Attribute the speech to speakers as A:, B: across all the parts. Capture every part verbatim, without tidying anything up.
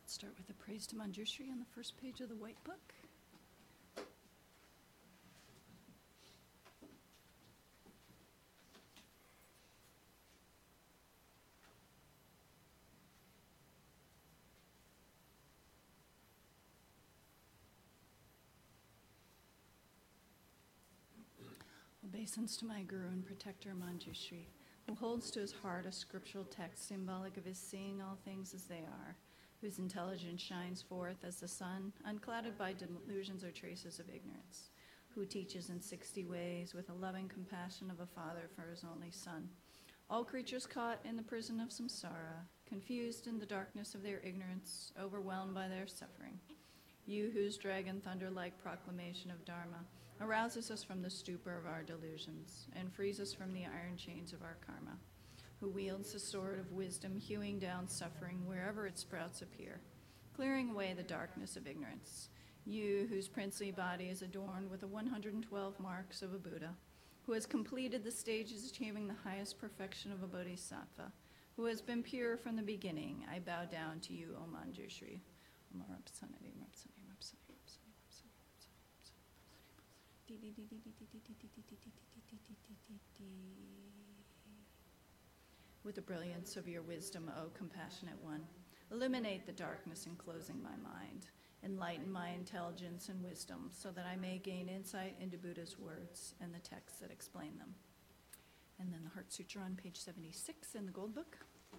A: Start with a praise to Manjushri on the first page of the White Book. Obeisance to my Guru and protector Manjushri, who holds to his heart a scriptural text symbolic of his seeing all things as they are, whose intelligence shines forth as the sun, unclouded by delusions or traces of ignorance, who teaches in sixty ways with a loving compassion of a father for his only son. All creatures caught in the prison of samsara, confused in the darkness of their ignorance, overwhelmed by their suffering. You whose dragon thunder-like proclamation of Dharma arouses us from the stupor of our delusions and frees us from the iron chains of our karma, who wields the sword of wisdom, hewing down suffering wherever its sprouts appear, clearing away the darkness of ignorance. You, whose princely body is adorned with the one hundred twelve marks of a Buddha, who has completed the stages achieving the highest perfection of a bodhisattva, who has been pure from the beginning, I bow down to you, O Manjushri. With the brilliance of your wisdom, O compassionate one, illuminate the darkness enclosing my mind, enlighten my intelligence and wisdom, so that I may gain insight into Buddha's words and the texts that explain them. And then the Heart Sutra on page seventy-six in the Gold Book.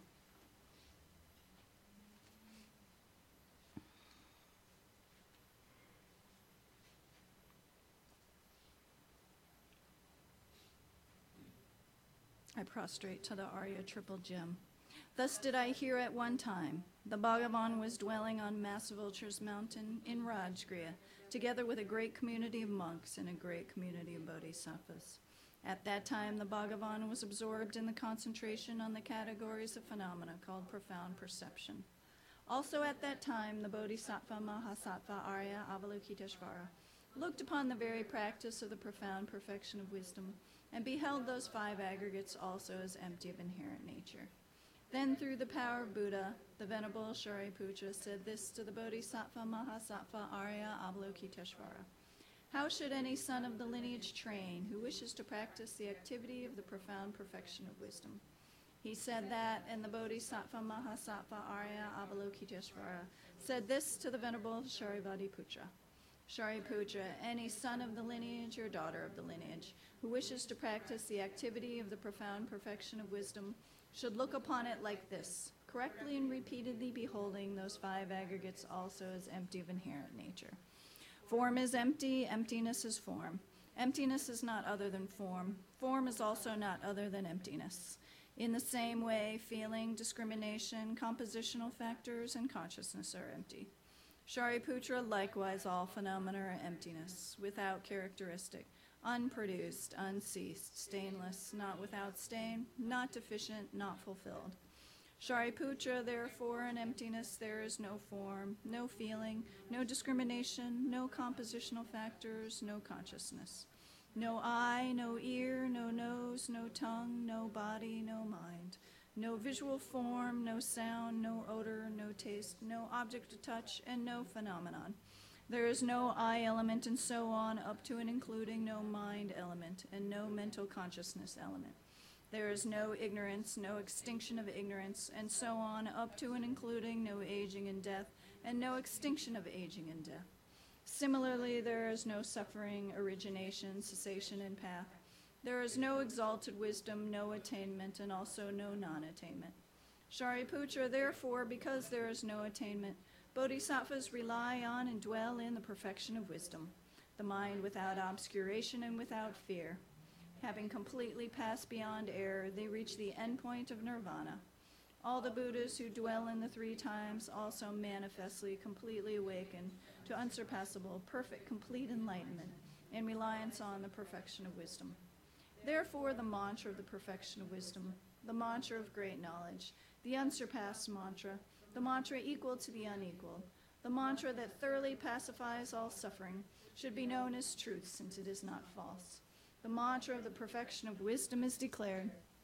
A: I prostrate to the Arya Triple Gem. Thus did I hear at one time. The Bhagavan was dwelling on Massive Vulture's Mountain in Rajgriha, together with a great community of monks and a great community of bodhisattvas. At that time, the Bhagavan was absorbed in the concentration on the categories of phenomena called profound perception. Also at that time, the Bodhisattva Mahasattva Arya Avalokiteshvara looked upon the very practice of the profound perfection of wisdom and beheld those five aggregates also as empty of inherent nature. Then, through the power of Buddha, the Venerable Shariputra said this to the Bodhisattva Mahasattva Arya Avalokiteshvara. How should any son of the lineage train who wishes to practice the activity of the profound perfection of wisdom? He said that, and the Bodhisattva Mahasattva Arya Avalokiteshvara said this to the Venerable Shariputra. Shariputra, any son of the lineage or daughter of the lineage who wishes to practice the activity of the profound perfection of wisdom should look upon it like this, correctly and repeatedly beholding those five aggregates also as empty of inherent nature. Form is empty, emptiness is form. Emptiness is not other than form. Form is also not other than emptiness. In the same way, feeling, discrimination, compositional factors, and consciousness are empty. Shariputra, likewise, all phenomena are emptiness, without characteristic, unproduced, unceased, stainless, not without stain, not deficient, not fulfilled. Shariputra, therefore, in emptiness there is no form, no feeling, no discrimination, no compositional factors, no consciousness. No eye, no ear, no nose, no tongue, no body, no mind. No visual form, no sound, no odor, no taste, no object to touch, and no phenomenon. There is no I element, and so on, up to and including no mind element, and no mental consciousness element. There is no ignorance, no extinction of ignorance, and so on, up to and including no aging and death, and no extinction of aging and death. Similarly, there is no suffering, origination, cessation, and path. There is no exalted wisdom, no attainment, and also no non-attainment. Shariputra, therefore, because there is no attainment, bodhisattvas rely on and dwell in the perfection of wisdom, the mind without obscuration and without fear. Having completely passed beyond error, they reach the endpoint of nirvana. All the Buddhas who dwell in the three times also manifestly completely awaken to unsurpassable, perfect, complete enlightenment in reliance on the perfection of wisdom. Therefore, the mantra of the perfection of wisdom, the mantra of great knowledge, the unsurpassed mantra, the mantra equal to the unequal, the mantra that thoroughly pacifies all suffering, should be known as truth, since it is not false. The mantra of the perfection of wisdom is declared,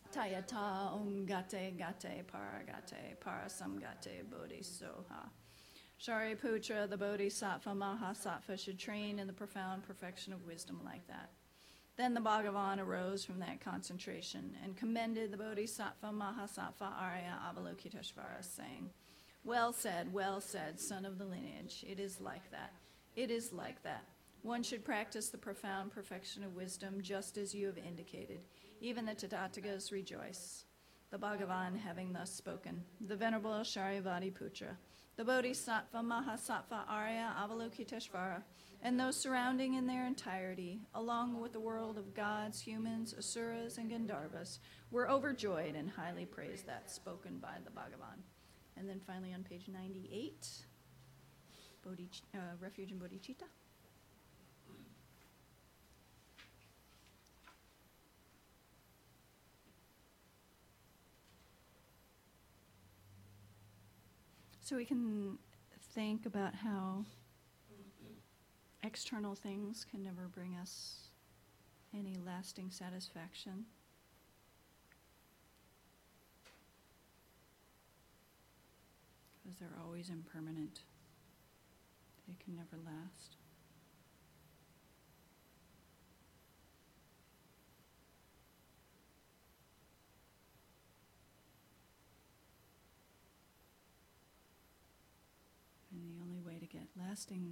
A: Tayata ongate gate paragate parasamgate bodhisoha. Shariputra, the Bodhisattva Mahasattva, should train in the profound perfection of wisdom like that. Then the Bhagavan arose from that concentration and commended the Bodhisattva Mahasattva Arya Avalokiteshvara, saying, "Well said, well said, son of the lineage. It is like that. It is like that. One should practice the profound perfection of wisdom just as you have indicated. Even the Tathagatas rejoice." The Bhagavan having thus spoken, the Venerable Sharivati Putra, the Bodhisattva Mahasattva Arya Avalokiteshvara, and those surrounding in their entirety, along with the world of gods, humans, asuras, and Gandharvas, were overjoyed and highly praised that spoken by the Bhagavan. And then finally on page ninety-eight, Bodhi, uh, Refuge in Bodhicitta. So we can think about how external things can never bring us any lasting satisfaction. Because they're always impermanent. They can never last. And the only way to get lasting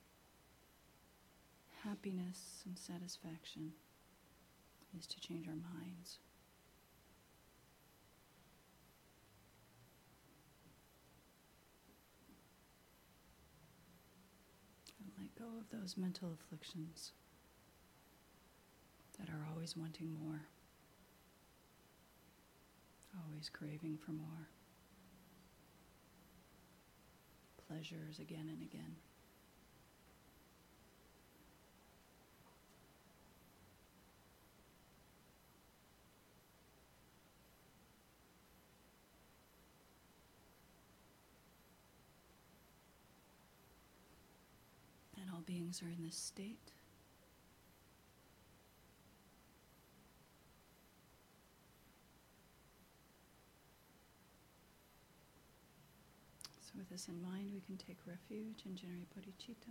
A: happiness and satisfaction is to change our minds. And let go of those mental afflictions that are always wanting more, always craving for more. Pleasures again and again. And all beings are in this state. So with this in mind, we can take refuge and generate bodhicitta.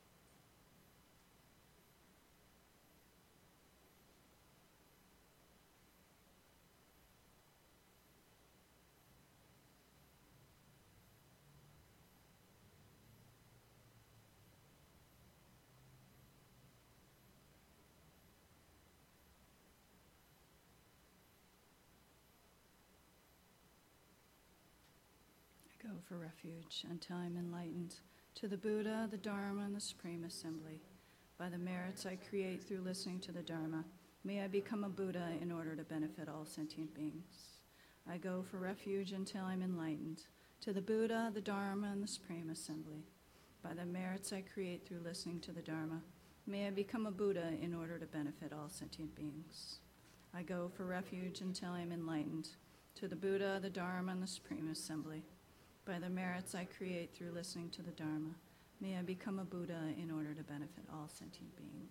A: Go for refuge until I'm enlightened to the Buddha, the Dharma, and the Supreme Assembly. By the merits I create through listening to the Dharma, may I become a Buddha in order to benefit all sentient beings. I go for refuge until I'm enlightened to the Buddha, the Dharma, and the Supreme Assembly. By the merits I create through listening to the Dharma, may I become a Buddha in order to benefit all sentient beings. I go for refuge until I'm enlightened to the Buddha, the Dharma, and the Supreme Assembly. By the merits I create through listening to the Dharma, may I become a Buddha in order to benefit all sentient beings.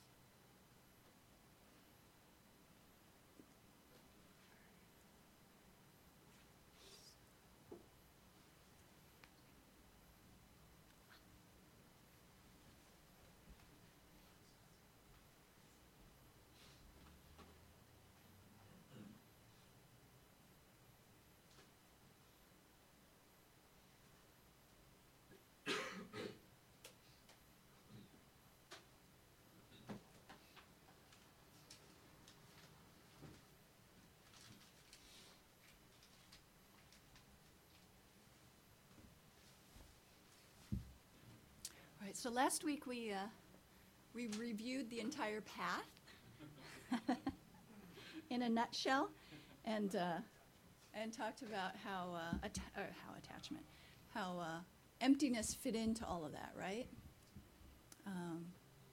A: All right, so last week we uh, we reviewed the entire path in a nutshell, and uh, and talked about how uh, atta- or how attachment, how uh, emptiness fit into all of that, right? Um,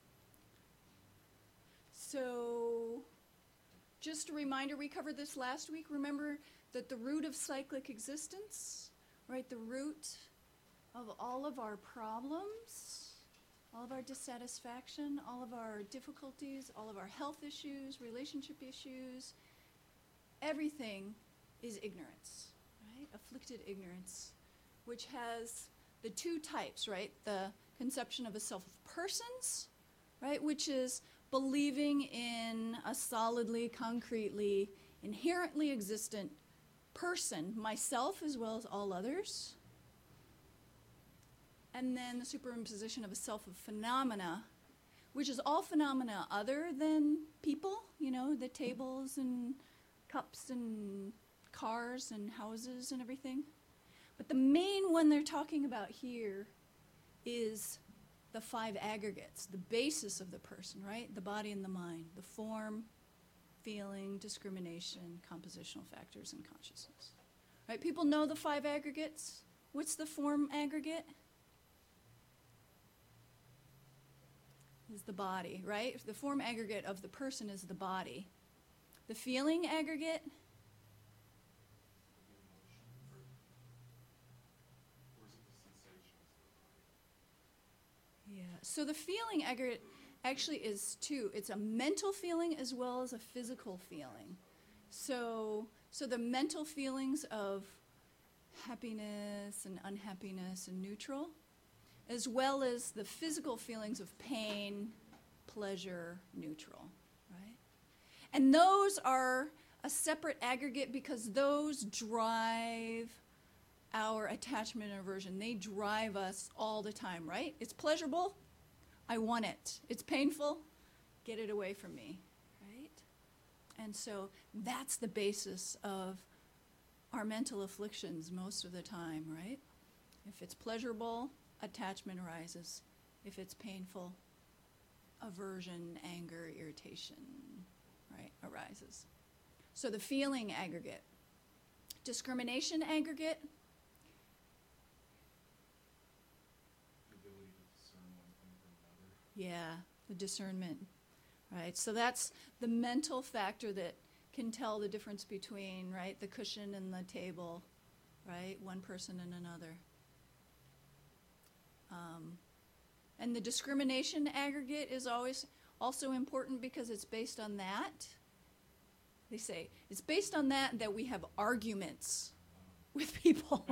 A: so, just a reminder, we covered this last week. Remember that the root of cyclic existence, right? The root of all of our problems, all of our dissatisfaction, all of our difficulties, all of our health issues, relationship issues, everything is ignorance, right? Afflicted ignorance, which has the two types, right? The conception of a self of persons, right? Which is believing in a solidly, concretely, inherently existent person, myself as well as all others. And then the superimposition of a self of phenomena, which is all phenomena other than people, you know, the tables and cups and cars and houses and everything. But the main one they're talking about here is the five aggregates, the basis of the person, right? The body and the mind, the form, feeling, discrimination, compositional factors, and consciousness. Right? People know the five aggregates. What's the form aggregate? Is the body, right? The form aggregate of the person is the body. The feeling aggregate? Yeah. So the feeling aggregate actually is two. It's a mental feeling as well as a physical feeling. So, so the mental feelings of happiness and unhappiness and neutral, as well as the physical feelings of pain, pleasure, neutral, right? And those are a separate aggregate because those drive our attachment and aversion. They drive us all the time, right? It's pleasurable, I want it. It's painful, get it away from me, right? And so that's the basis of our mental afflictions most of the time, right? If it's pleasurable, attachment arises. If it's painful, aversion, anger, irritation, right, arises. So the feeling aggregate. Discrimination aggregate.
B: The ability to discern one thing from another.
A: Yeah, the discernment, right? So that's the mental factor that can tell the difference between, right, the cushion and the table, right, one person and another. Um, and the discrimination aggregate is always also important because it's based on that. They say it's based on that that we have arguments with people.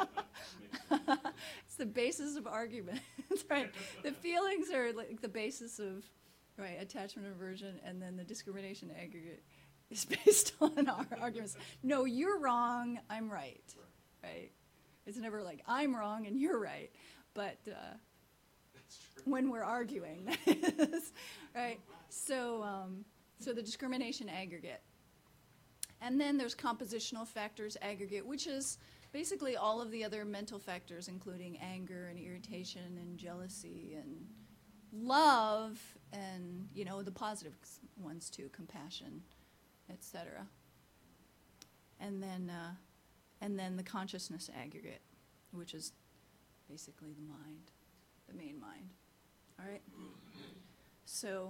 A: It's the basis of argument, right? The feelings are like the basis of, right, attachment, aversion, and then the discrimination aggregate is based on our arguments. No, you're wrong, I'm right, right? It's never like I'm wrong and you're right, but uh, when we're arguing, that is, right? So, um, so the discrimination aggregate. And then there's compositional factors aggregate, which is basically all of the other mental factors, including anger and irritation and jealousy and love and, you know, the positive ones too, compassion, et cetera. And then, uh, and then the consciousness aggregate, which is basically the mind, the main mind. All right? So,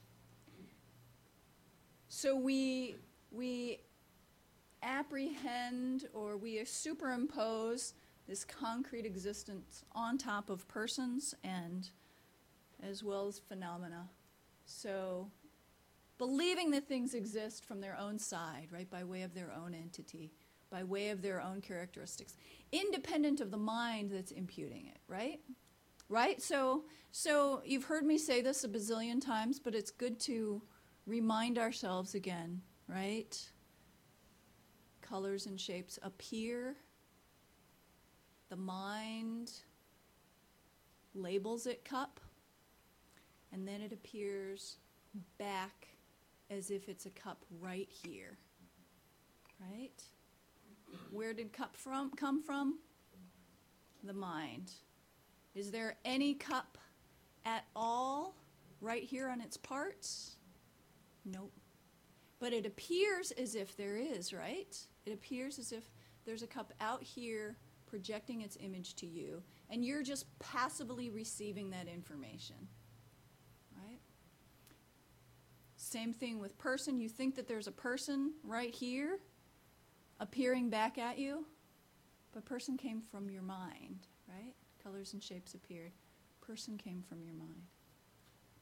A: so we we apprehend or we superimpose this concrete existence on top of persons and as well as phenomena. So believing that things exist from their own side, right, by way of their own entity, by way of their own characteristics, independent of the mind that's imputing it, right? Right? So, so you've heard me say this a bazillion times, but it's good to remind ourselves again, right? Colors and shapes appear. The mind labels it cup, and then it appears back as if it's a cup right here, right? Where did cup from come from? The mind. Is there any cup at all right here on its parts? Nope. But it appears as if there is, right? It appears as if there's a cup out here projecting its image to you, and you're just passively receiving that information, right? Same thing with person. You think that there's a person right here appearing back at you, but person came from your mind, right? Colors and shapes appeared. Person came from your mind.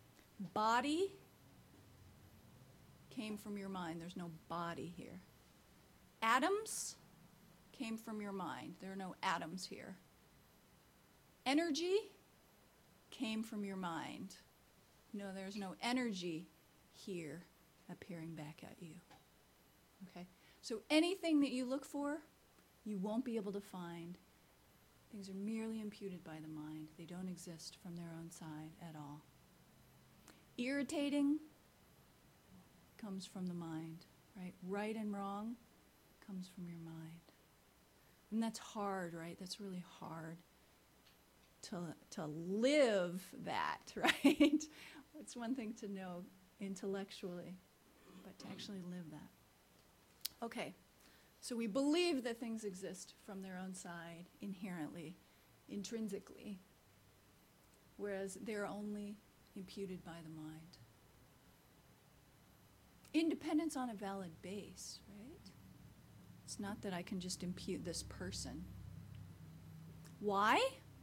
A: Body came from your mind. There's no body here. Atoms came from your mind. There are no atoms here. Energy came from your mind. No, there's no energy here appearing back at you. Okay? So anything that you look for, you won't be able to find. Things are merely imputed by the mind. They don't exist from their own side at all. Irritating comes from the mind, right? Right and wrong comes from your mind. And that's hard, right? That's really hard to, to live that, right? It's one thing to know intellectually, but to actually live that. Okay, so we believe that things exist from their own side, inherently, intrinsically, whereas they're only imputed by the mind. Independence on a valid base, right? It's not that I can just impute this person. Why?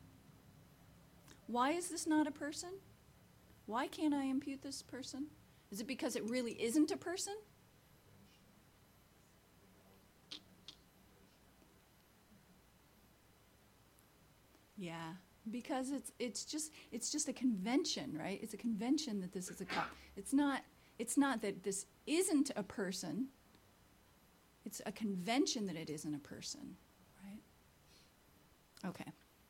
A: Why is this not a person? Why can't I impute this person? Is it because it really isn't a person? Yeah, because it's it's just it's just a convention, right? It's a convention that this is a co- it's not it's not that this isn't a person. It's a convention that it isn't a person, right? Okay.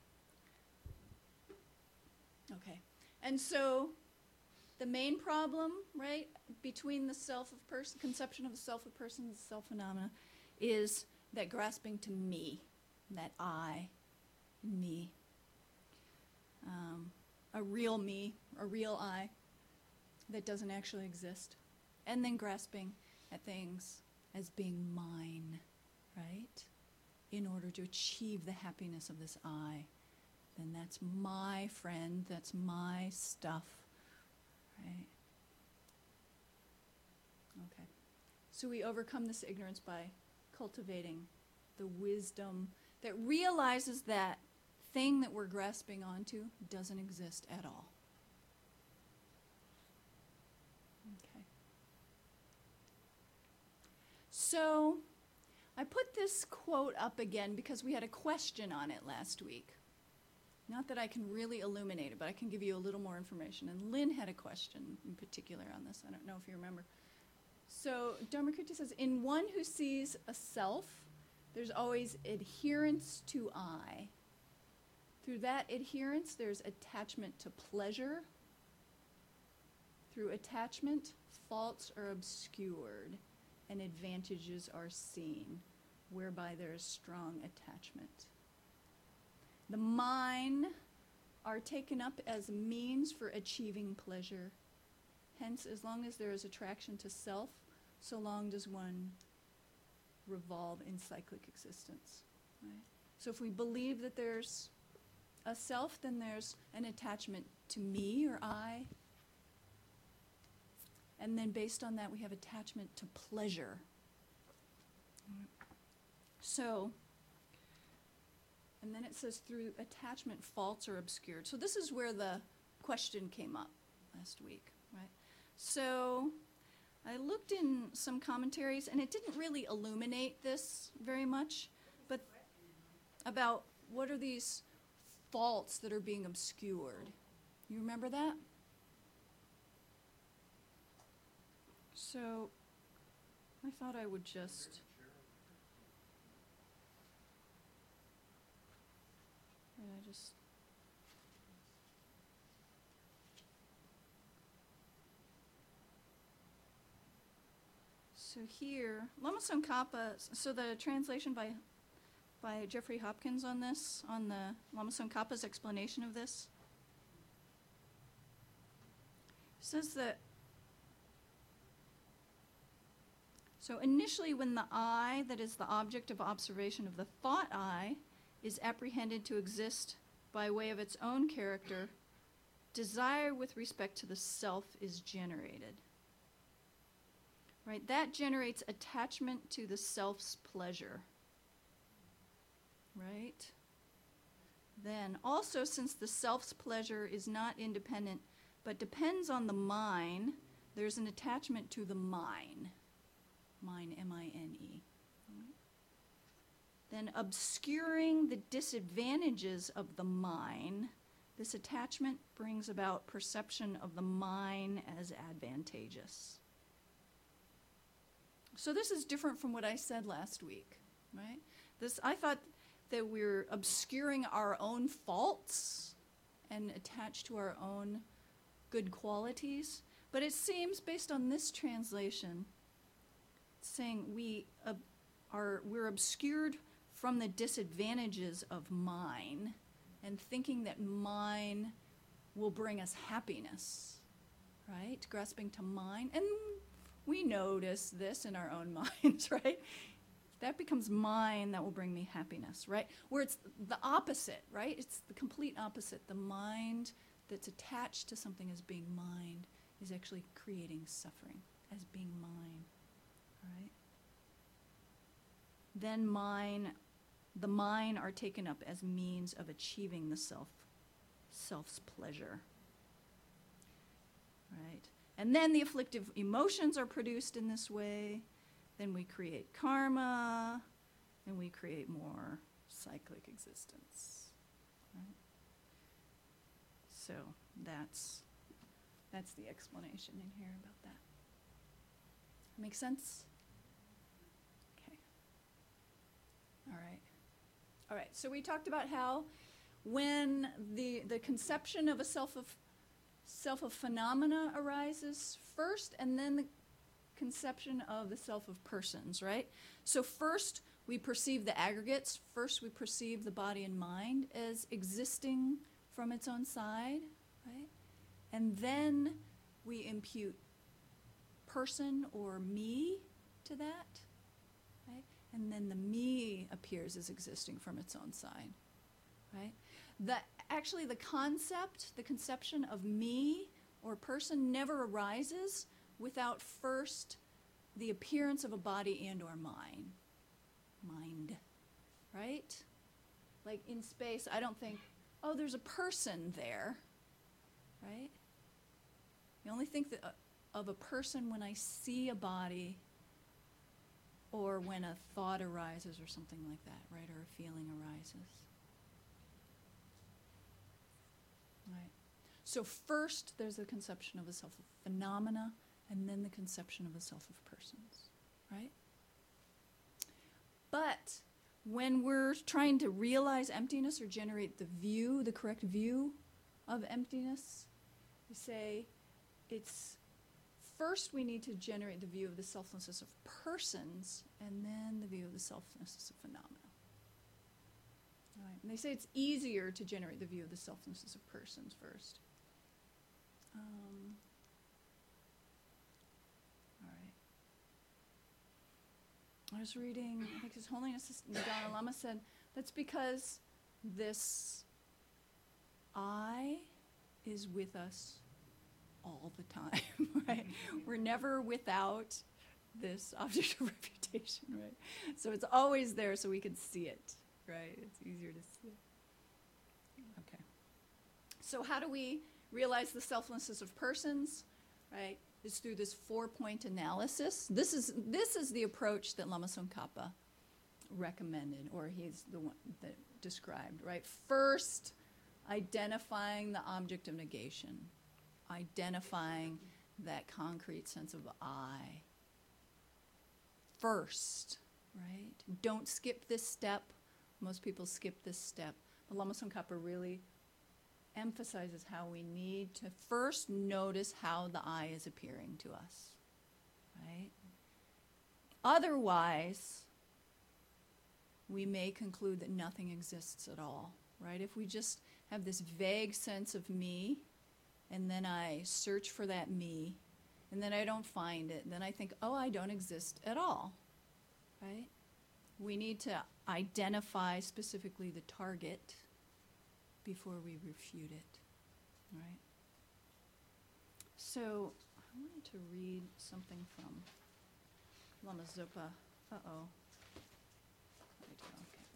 A: Okay. And so the main problem, right, between the self of person, conception of the self of person, the self phenomena, is that grasping to me, that I, me, um, a real me, a real I that doesn't actually exist, and then grasping at things as being mine, right, in order to achieve the happiness of this I. Then that's my friend, that's my stuff, right? Okay. So we overcome this ignorance by cultivating the wisdom that realizes that thing that we're grasping onto doesn't exist at all. Okay. So I put this quote up again because we had a question on it last week. Not that I can really illuminate it, but I can give you a little more information. And Lynn had a question in particular on this. I don't know if you remember. So Dharmakirti says, in one who sees a self, there's always adherence to I. Through that adherence, there's attachment to pleasure. Through attachment, faults are obscured and advantages are seen, whereby there is strong attachment. The mine are taken up as means for achieving pleasure. Hence, as long as there is attraction to self, so long does one revolve in cyclic existence. Right? So if we believe that there's a self, then there's an attachment to me or I. And then based on that, we have attachment to pleasure. So, and then it says through attachment, faults are obscured. So this is where the question came up last week, right? So I looked in some commentaries, and it didn't really illuminate this very much, but about what are these faults that are being obscured. You remember that? So I thought I would just... Wait, I just... So here, Lama Tsongkhapa, so the translation by by Jeffrey Hopkins on this, on the Lama Tsongkhapa's explanation of this, says that, so initially when the I, that is the object of observation of the thought I, is apprehended to exist by way of its own character, desire with respect to the self is generated. Right? That generates attachment to the self's pleasure. Right? Then, also, since the self's pleasure is not independent but depends on the mine, there's an attachment to the mine. Mine, M I N E. Right? then obscuring the disadvantages of the mine, this attachment brings about perception of the mine as advantageous. So this is different from what I said last week, right? This, I thought that we're obscuring our own faults and attached to our own good qualities. But it seems, based on this translation, saying we uh, are we're obscured from the disadvantages of mine and thinking that mine will bring us happiness, right? Grasping to mine. And we notice this in our own minds, right? That becomes mine that will bring me happiness, right? Where it's the opposite, right? It's the complete opposite. The mind that's attached to something as being mine is actually creating suffering as being mine, right? Then mine, the mine are taken up as means of achieving the self, self's pleasure, right? And then the afflictive emotions are produced in this way. Then we create karma, and we create more cyclic existence, right? So that's that's the explanation in here about that. Make sense? Okay. All right. All right. So we talked about how when the the conception of a self of self of phenomena arises first, and then the conception of the self of persons, right? So first we perceive the aggregates. First we perceive the body and mind as existing from its own side, right? And then we impute person or me to that, right? And then the me appears as existing from its own side, right? The, actually the concept, the conception of me or person never arises without first the appearance of a body and or mind. Mind, right? Like in space, I don't think, oh, there's a person there, right? I only think that, uh, of a person when I see a body or when a thought arises or something like that, right? Or a feeling arises. Right. So first there's the conception of a self of phenomena, and then the conception of a self of persons, right? But when we're trying to realize emptiness or generate the view, the correct view of emptiness, we say it's first we need to generate the view of the selflessness of persons, and then the view of the selflessness of phenomena. All right. And they say it's easier to generate the view of the selflessness of persons first. Um, I was reading, I think His Holiness the Dalai Lama said, that's because this I is with us all the time, right? We're never without this object of reputation, right? So it's always there so we can see it, right? It's easier to see it. Okay. So how do we realize the selflessness of persons, right? Is through this four-point analysis. This is this is the approach that Lama Tsongkhapa recommended, or he's the one that described, right? First, identifying the object of negation, identifying that concrete sense of I. First, right? Don't skip this step. Most people skip this step. But Lama Tsongkhapa really emphasizes how we need to first notice how the I is appearing to us, right? Otherwise, we may conclude that nothing exists at all, right? If we just have this vague sense of me, and then I search for that me, and then I don't find it, then I think, oh, I don't exist at all, right? We need to identify specifically the target before we refute it, right? So I wanted to read something from Lama Zopa. Uh-oh. There we go,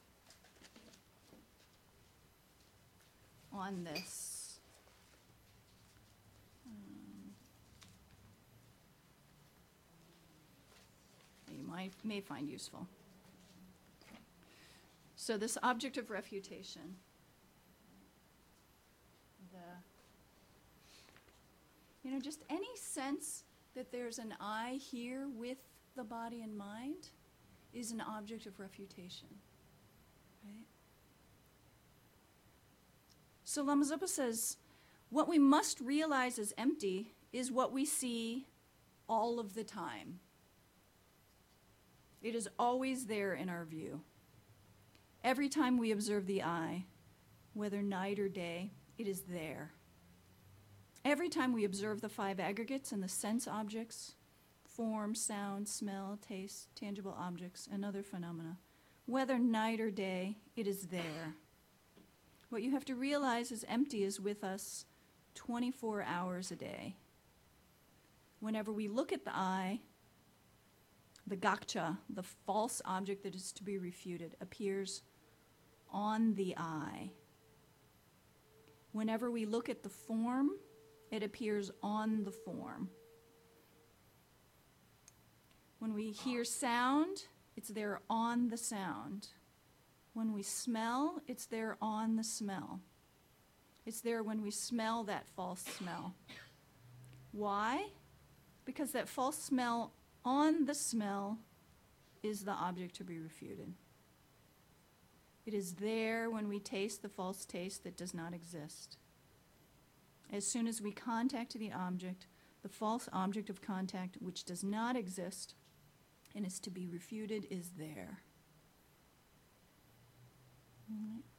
A: okay. On this. Um, you might may find useful. So this object of refutation, the, you know, just any sense that there's an I here with the body and mind is an object of refutation, right? So Lama Zopa says, what we must realize as empty is what we see all of the time. It is always there in our view. Every time we observe the I, whether night or day, it is there. Every time we observe the five aggregates and the sense objects, form, sound, smell, taste, tangible objects, and other phenomena, whether night or day, it is there. What you have to realize is empty is with us twenty-four hours a day. Whenever we look at the I, the gakcha, the false object that is to be refuted, appears on the I. Whenever we look at the form, it appears on the form. When we hear sound, it's there on the sound. When we smell, it's there on the smell. It's there when we smell that false smell. Why? Because that false smell on the smell is the object to be refuted. It is there when we taste the false taste that does not exist. As soon as we contact the object, the false object of contact, which does not exist and is to be refuted, is there. All right.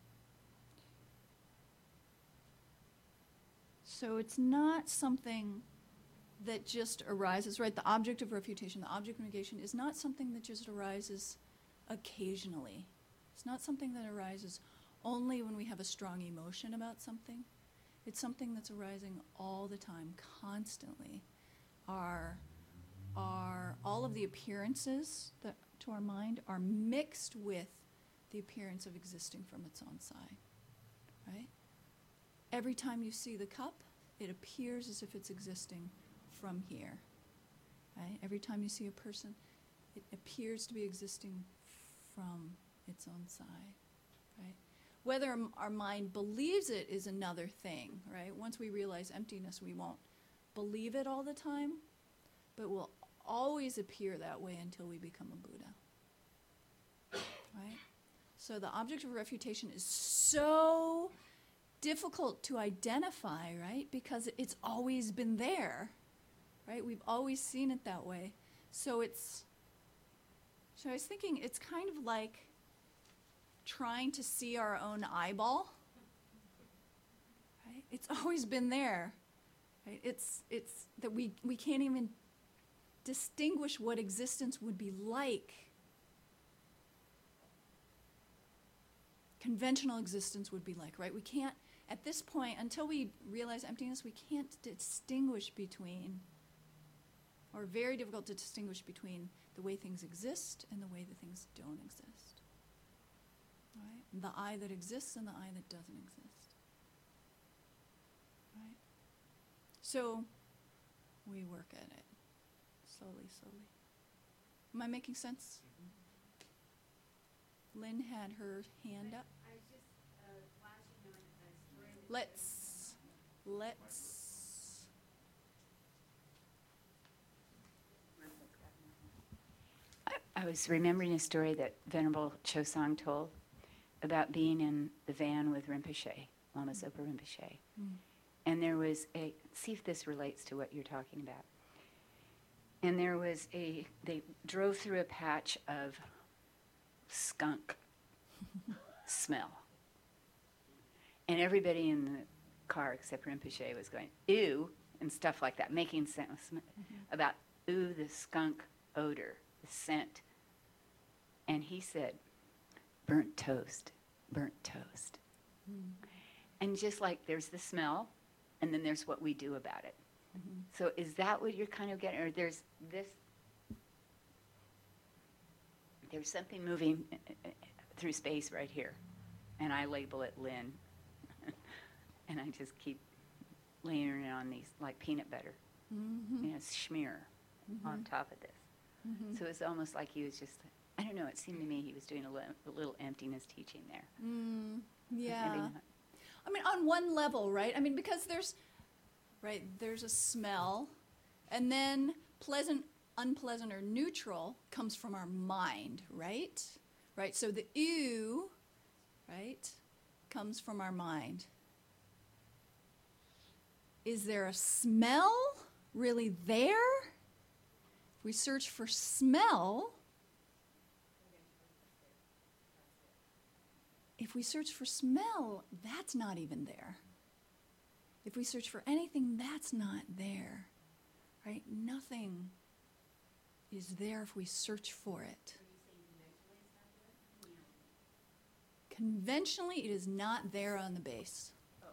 A: So it's not something that just arises, right? The object of refutation, the object of negation, is not something that just arises occasionally. It's not something that arises only when we have a strong emotion about something. It's something that's arising all the time, constantly. Our, our, all of the appearances that, to our mind are mixed with the appearance of existing from its own side, right? Every time you see the cup, it appears as if it's existing from here, right? Every time you see a person, it appears to be existing from its own side, right? Whether our mind believes it is another thing, right? Once we realize emptiness, we won't believe it all the time, but will always appear that way until we become a Buddha, right? So the object of refutation is so difficult to identify, right? Because it's always been there, right? We've always seen it that way. So it's, so I was thinking it's kind of like trying to see our own eyeball, right? It's always been there, right? It's, it's that we, we can't even distinguish what existence would be like. Conventional existence would be like, right? We can't, at this point, until we realize emptiness, we can't distinguish between, or very difficult to distinguish between the way things exist and the way the things don't exist. Right? The I that exists and the I that doesn't exist. Right? So we work at it slowly, slowly. Am I making sense? Lynn had her hand up.
C: I was just uh, flashing on a story. that-
A: Let's, let's,
C: I, I was remembering a story that Venerable Chosang told about being in the van with Rinpoche, Lama Zopa Rinpoche.
A: Mm.
C: And there was a, see if this relates to what you're talking about. And there was a, they drove through a patch of skunk smell. And everybody in the car except Rinpoche was going, ew, and stuff like that, making sense mm-hmm. about, ooh, the skunk odor, the scent. And he said, burnt toast, burnt toast. Mm-hmm. And just like there's the smell, and then there's what we do about it. Mm-hmm. So is that what you're kind of getting, or there's this, there's something moving through space right here, and I label it Lynn, and I just keep layering it on these like peanut butter,
A: mm-hmm.
C: you know, schmear mm-hmm. on top of this. Mm-hmm. So it's almost like he was just I don't know, it seemed to me he was doing a little, a little emptiness teaching there.
A: Mm,
C: Maybe
A: yeah.
C: not.
A: I mean, on one level, right? I mean, because there's, right, there's a smell, and then pleasant, unpleasant, or neutral comes from our mind, right? Right, so the ew, right, comes from our mind. Is there a smell really there? If we search for smell, if we search for smell, that's not even there. If we search for anything, that's not there, right? Nothing is there if we search for it. Conventionally, it is not there on the base.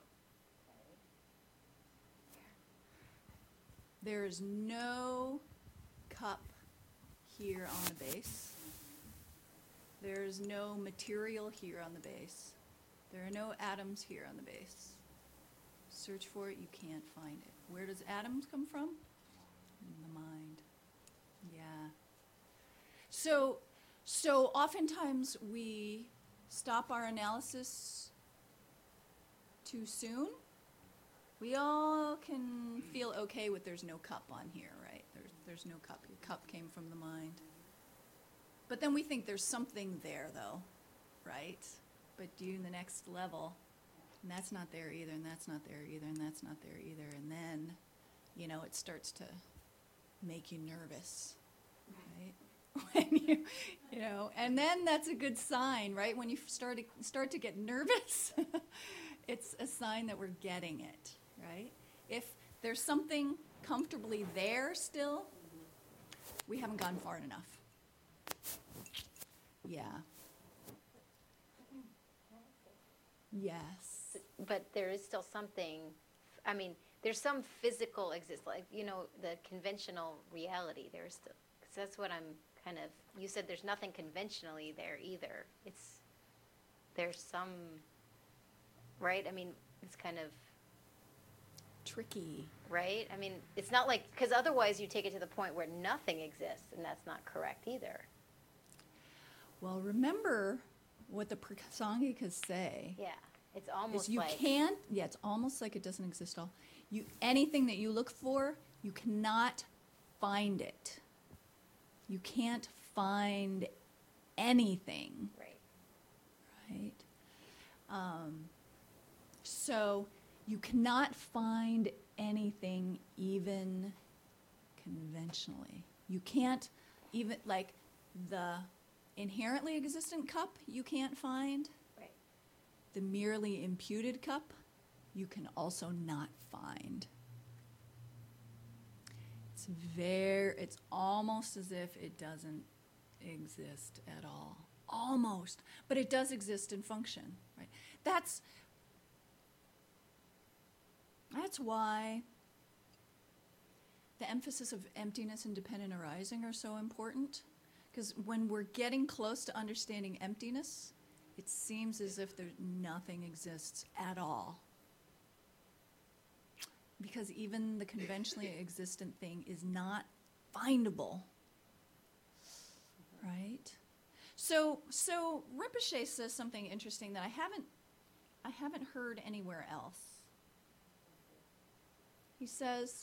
A: There is no cup here on the base. There is no material here on the base. There are no atoms here on the base. Search for it, you can't find it. Where does atoms come from? In the mind. Yeah. So, so oftentimes we stop our analysis too soon. We all can feel okay with there's no cup on here, right? There's, there's no cup. Your cup came from the mind. But then we think there's something there, though, right? But do the next level, and that's not there either, and that's not there either, and that's not there either. And then, you know, it starts to make you nervous, right? When you, you know, and then that's a good sign, right? When you start to, start to get nervous, it's a sign that we're getting it, right? If there's something comfortably there still, we haven't gone far enough. Yeah. Yes.
D: But there is still something, I mean, there's some physical exist, like, you know, the conventional reality. There's still, because that's what I'm kind of, you said there's nothing conventionally there either. It's, there's some, right? I mean, it's kind of,
A: Tricky.
D: right? I mean, it's not like, because otherwise you take it to the point where nothing exists, and that's not correct either.
A: Well, remember what the Prasangikas say.
D: Yeah, it's almost
A: Is you
D: like,
A: can't, yeah, it's almost like it doesn't exist at all. You, anything that you look for, you cannot find it. You can't find anything,
D: right.
A: right? Um, so you cannot find anything even conventionally. You can't even, like, the inherently existent cup you can't find.
D: Right.
A: The merely imputed cup you can also not find. It's very, it's almost as if it doesn't exist at all. Almost. But it does exist and function, right? That's, that's why the emphasis of emptiness and dependent arising are so important. Because when we're getting close to understanding emptiness, it seems as if there's nothing exists at all. Because even the conventionally existent thing is not findable, right? So, so Rinpoche says something interesting that I haven't, I haven't heard anywhere else. He says,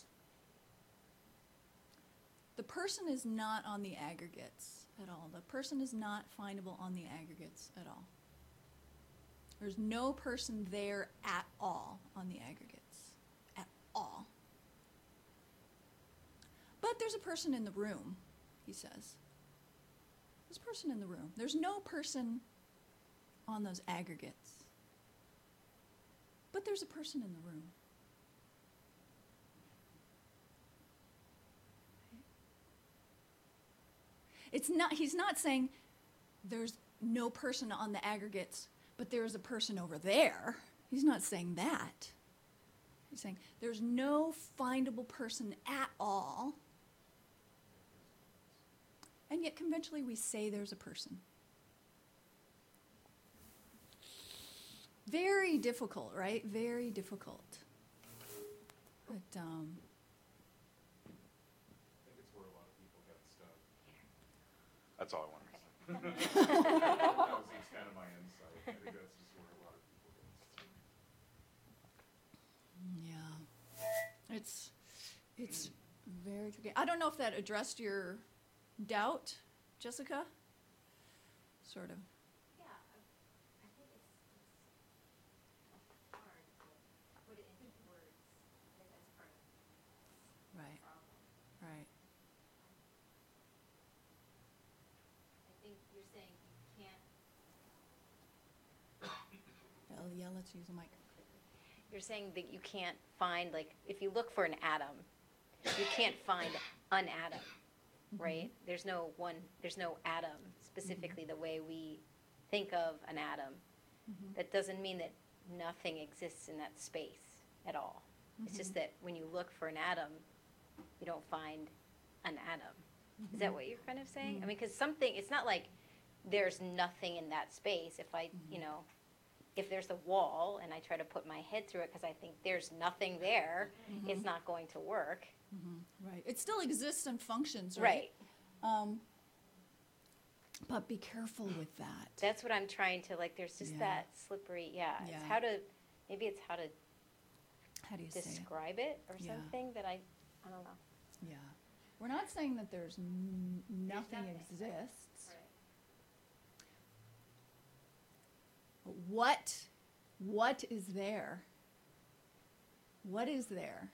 A: the person is not on the aggregates at all. The person is not findable on the aggregates at all. There's no person there at all on the aggregates. At all. But there's a person in the room, he says. There's a person in the room. There's no person on those aggregates. But there's a person in the room. It's not, he's not saying there's no person on the aggregates, but there's a person over there. He's not saying that. He's saying there's no findable person at all. And yet conventionally we say there's a person. Very difficult, right? Very difficult. But, um...
B: I think it's where a lot of people get stuck. That's all I wanted to say. That was the extent of my insight. I think that's just where a lot of people get.
A: Yeah. It's, it's very tricky. I don't know if that addressed your doubt, Jessica? Sort of.
D: Yeah, I, I think it's, it's hard to put it into words. I think that's part of the
A: Right,
D: problem.
A: right.
D: I think you're saying you can't,
A: I'll yell, let's use a mic.
D: you're saying that you can't find, like, if you look for an atom, you can't find an atom, right? There's no one, there's no atom specifically the way we think of an atom.
A: Mhm.
D: That doesn't mean that nothing exists in that space at all. It's just that when you look for an atom, you don't find an atom. Is that what you're kind of saying? I mean, because something, it's not like there's nothing in that space. If I, you know, if there's a wall and I try to put my head through it because I think there's nothing there, it's not going to work.
A: Right. It still exists and functions,
D: Right.
A: right? Um, but be careful with that.
D: That's what I'm trying to, like, there's just
A: Yeah.
D: that slippery, yeah. It's
A: Yeah.
D: how to, maybe it's how to
A: How do you say it?
D: describe it or
A: Yeah.
D: something that I, I don't know.
A: Yeah. We're not saying that there's n- nothing,
D: nothing,
A: exists. But what, what is there? What is there?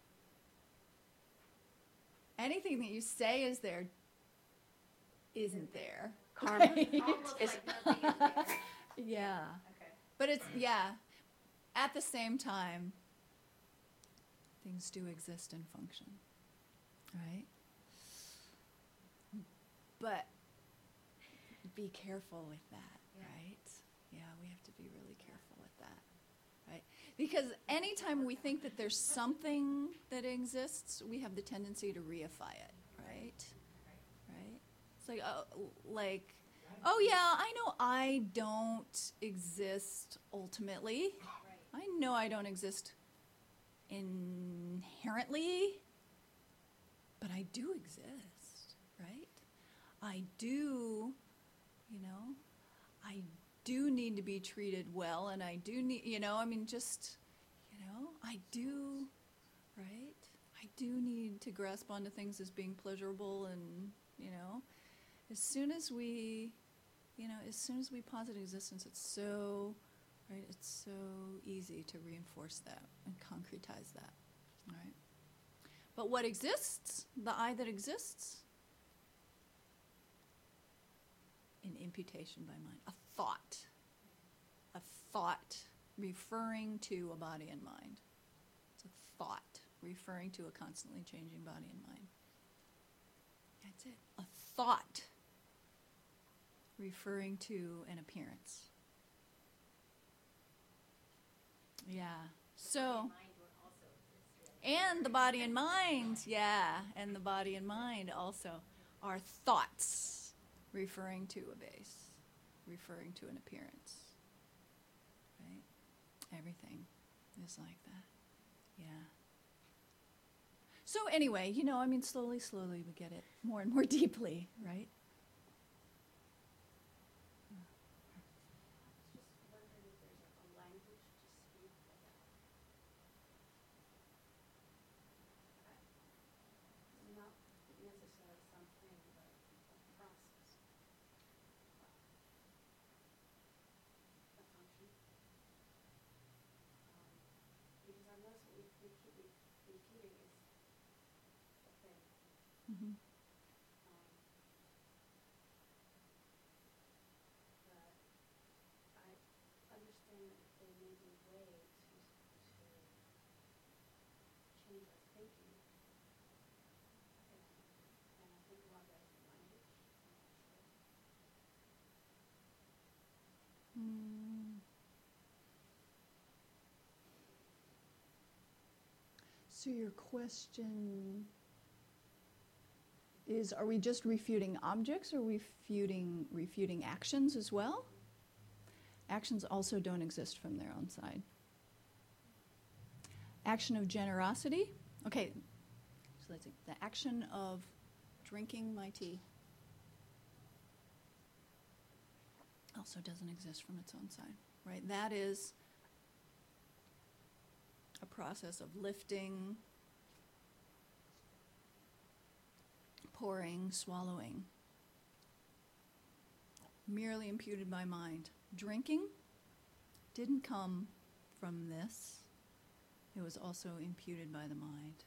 A: Anything that you say is there isn't there.
C: Karma.
A: Right?
C: Is-
A: Yeah.
D: Okay.
A: But it's, yeah, at the same time, things do exist and function, right? But be careful with that,
D: Yeah.
A: right? Yeah, we have to be really careful with that, right? Because anytime we think that there's something that exists, we have the tendency to reify it, right? Right? It's like, oh, like, oh yeah, I know I don't exist ultimately. I know I don't exist inherently, but I do exist, right? I do, you know, I do need to be treated well, and I do need, you know, I mean, just, you know, I do, right? I do need to grasp onto things as being pleasurable, and, you know, as soon as we, you know, as soon as we posit existence, it's so, right, it's so easy to reinforce that and concretize that, right? But what exists, the I that exists, an imputation by mind, a thought, a thought referring to a body and mind. It's a thought referring to a constantly changing body and mind. That's it. A thought referring to an appearance. Yeah. So, and the body and mind, yeah, and the body and mind also are thoughts referring to a base, referring to an appearance. Right? Everything is like that. Yeah. So anyway, you know, I mean, slowly, slowly we get it more and more deeply, right? Mm-hmm. Mm. So your question is, are we just refuting objects, or are we refuting, refuting actions as well? Actions also don't exist from their own side. Action of generosity. Okay, so let's see. The action of drinking my tea. also doesn't exist from its own side, right? That is a process of lifting, pouring, swallowing, merely imputed by mind. Drinking didn't come from this. It was also imputed by the mind.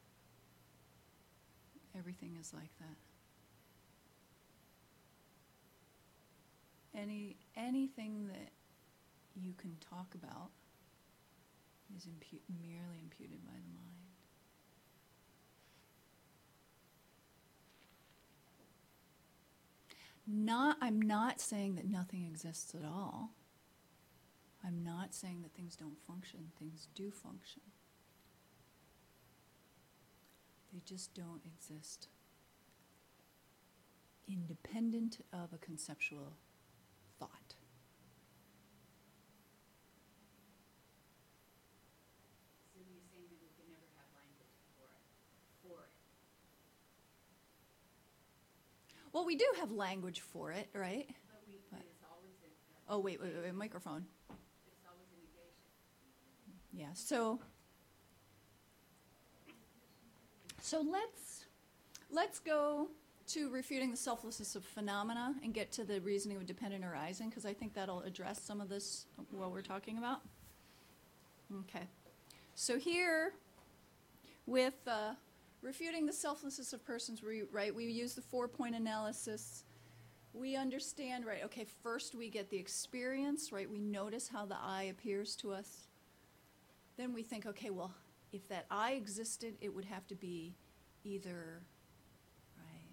A: Everything is like that. Any anything that you can talk about is impu- merely imputed by the mind. Not, I'm not saying that nothing exists at all. I'm not saying that things don't function. Things do function. They just don't exist independent of a conceptual thought.
C: So you're saying that we can never have language for it, for it.
A: Well, we do have language for it, right?
C: But we,
A: But-
C: it's always a,
A: Oh, wait, wait, wait, wait, microphone.
C: it's always a negation.
A: Yeah, so so let's let's go to refuting the selflessness of phenomena and get to the reasoning of dependent arising, because I think that'll address some of this what we're talking about. Okay, so here with uh, refuting the selflessness of persons, we, right? We use the four-point analysis. We understand, right? Okay, first we get the experience, right? We notice how the I appears to us. Then we think, okay, well, if that I existed, it would have to be either, right,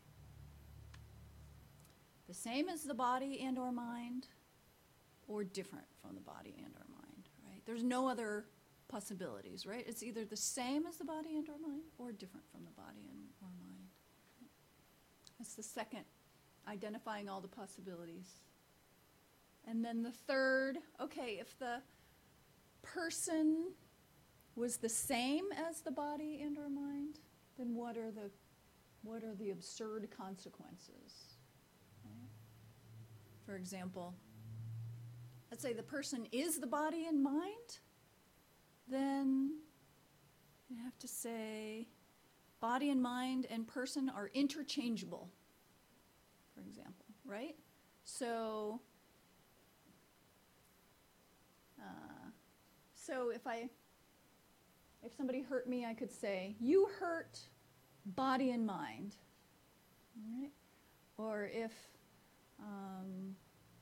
A: the same as the body and or mind, or different from the body and or mind, right? There's no other possibilities, right? It's either the same as the body and or mind, or different from the body and or mind. That's the second, identifying all the possibilities. And then the third, okay, if the person was the same as the body and or mind, then what are the what are the absurd consequences? Right? For example, let's say the person is the body and mind, then you have to say body and mind and person are interchangeable, for example, right? So uh, so if I If somebody hurt me, I could say, you hurt body and mind, all right? Or if, um,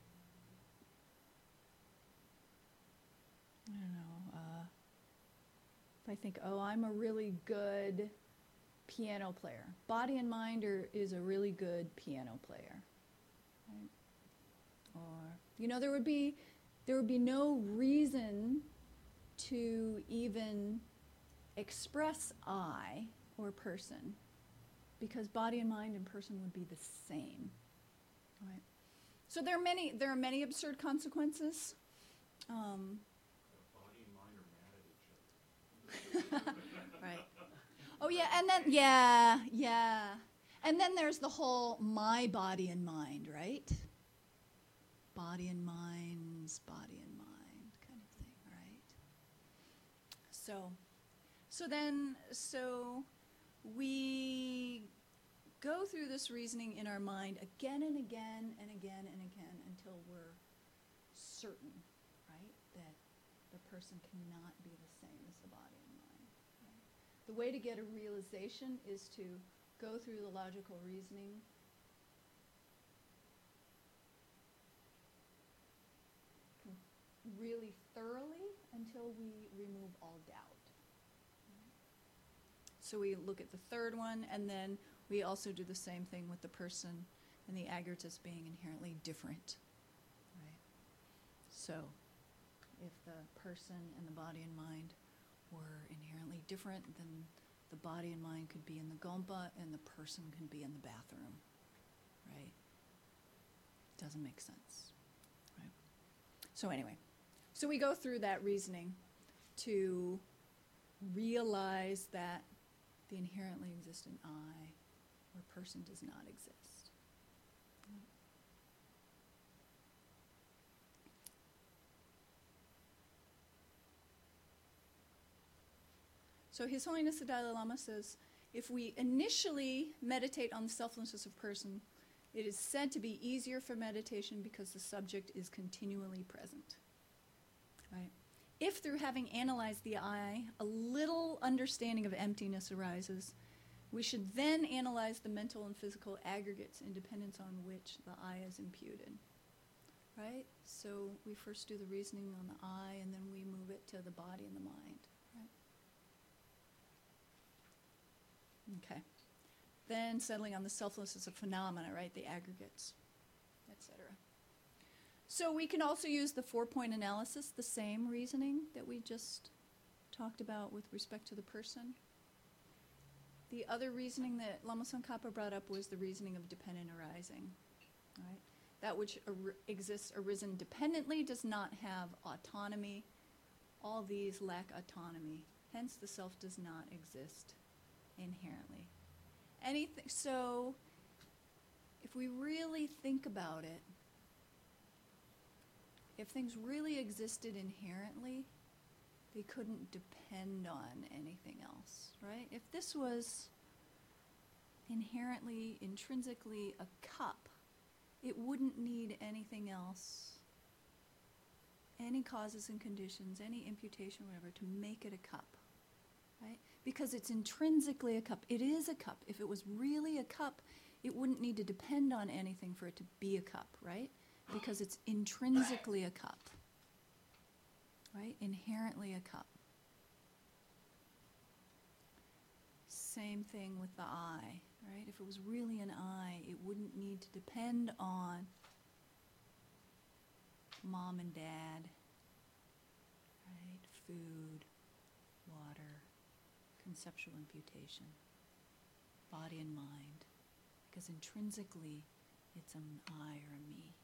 A: I don't know, uh, if I think, oh, I'm a really good piano player. Body and mind are, is a really good piano player, right? Or, you know, there would be, there would be no reason to even express I or person, because body and mind and person would be the same, right? So there are many there are many absurd consequences. Um,
B: Body and mind are mad at each other.
A: right. Oh yeah, and then yeah, yeah, and then there's the whole my body and mind, right? Body and mind's body and mind kind of thing, right? So. So then, so we go through this reasoning in our mind again and again and again and again until we're certain, right, that the person cannot be the same as the body and mind. Right? The way to get a realization is to go through the logical reasoning really thoroughly until we remove all doubt. So we look at the third one, and then we also do the same thing with the person and the aggregates being inherently different, right? So if the person and the body and mind were inherently different, then the body and mind could be in the gompa and the person could be in the bathroom, right? Doesn't make sense, right? So anyway, so we go through that reasoning to realize that the inherently existent I or person does not exist. So His Holiness the Dalai Lama says, if we initially meditate on the selflessness of person, it is said to be easier for meditation because the subject is continually present. Right? If through having analyzed the I, a little understanding of emptiness arises, we should then analyze the mental and physical aggregates in dependence on which the I is imputed. Right? So we first do the reasoning on the I, and then we move it to the body and the mind. Right? Okay. Then settling on the selflessness of phenomena, right? The aggregates, et cetera. So we can also use the four-point analysis, the same reasoning that we just talked about with respect to the person. The other reasoning that Lama Tsongkhapa brought up was the reasoning of dependent arising. Right? That which ar- exists arisen dependently does not have autonomy. All these lack autonomy. Hence, the self does not exist inherently. Anything. So, if we really think about it, if things really existed inherently, they couldn't depend on anything else, right? If this was inherently, intrinsically a cup, it wouldn't need anything else, any causes and conditions, any imputation, whatever, to make it a cup, right? Because it's intrinsically a cup. It is a cup. If it was really a cup, it wouldn't need to depend on anything for it to be a cup, right? Because it's intrinsically a cup, right? Inherently a cup. Same thing with the I, right? If it was really an I, it wouldn't need to depend on mom and dad, right? Food, water, conceptual imputation, body and mind, because intrinsically it's an I or a me.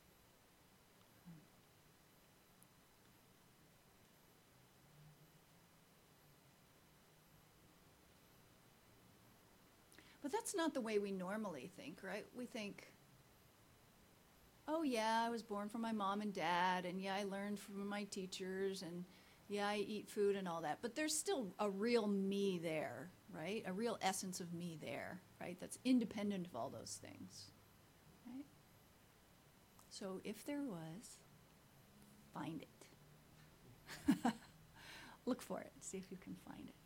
A: But that's not the way we normally think, right? We think, oh yeah, I was born from my mom and dad, and yeah, I learned from my teachers, and yeah, I eat food and all that. But there's still a real me there, right? A real essence of me there, right? That's independent of all those things, right? So if there was, find it. Look for it. See if you can find it.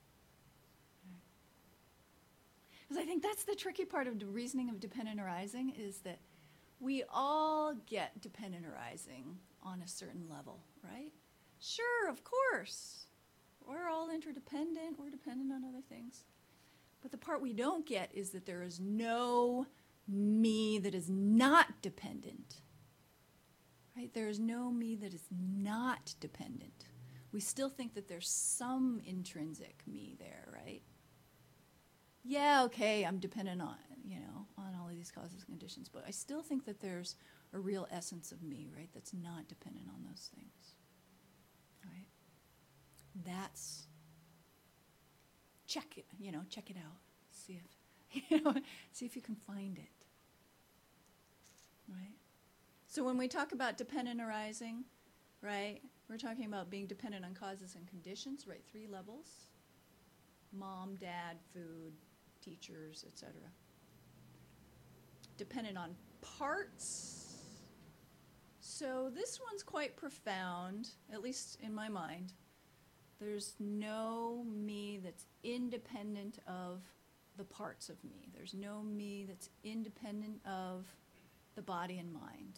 A: Because I think that's the tricky part of the reasoning of dependent arising, is that we all get dependent arising on a certain level, right? Sure, of course. We're all interdependent. We're dependent on other things. But the part we don't get is that there is no me that is not dependent, right? There is no me that is not dependent. We still think that there's some intrinsic me there, right? Yeah, okay, I'm dependent on, you know, on all of these causes and conditions, but I still think that there's a real essence of me, right, that's not dependent on those things, right? That's, check it, you know, check it out, see if, you know, see if you can find it, right? So when we talk about dependent arising, right, we're talking about being dependent on causes and conditions, right, three levels, mom, dad, food, teachers, et cetera. Dependent on parts. So this one's quite profound, at least in my mind. There's no me that's independent of the parts of me. There's no me that's independent of the body and mind.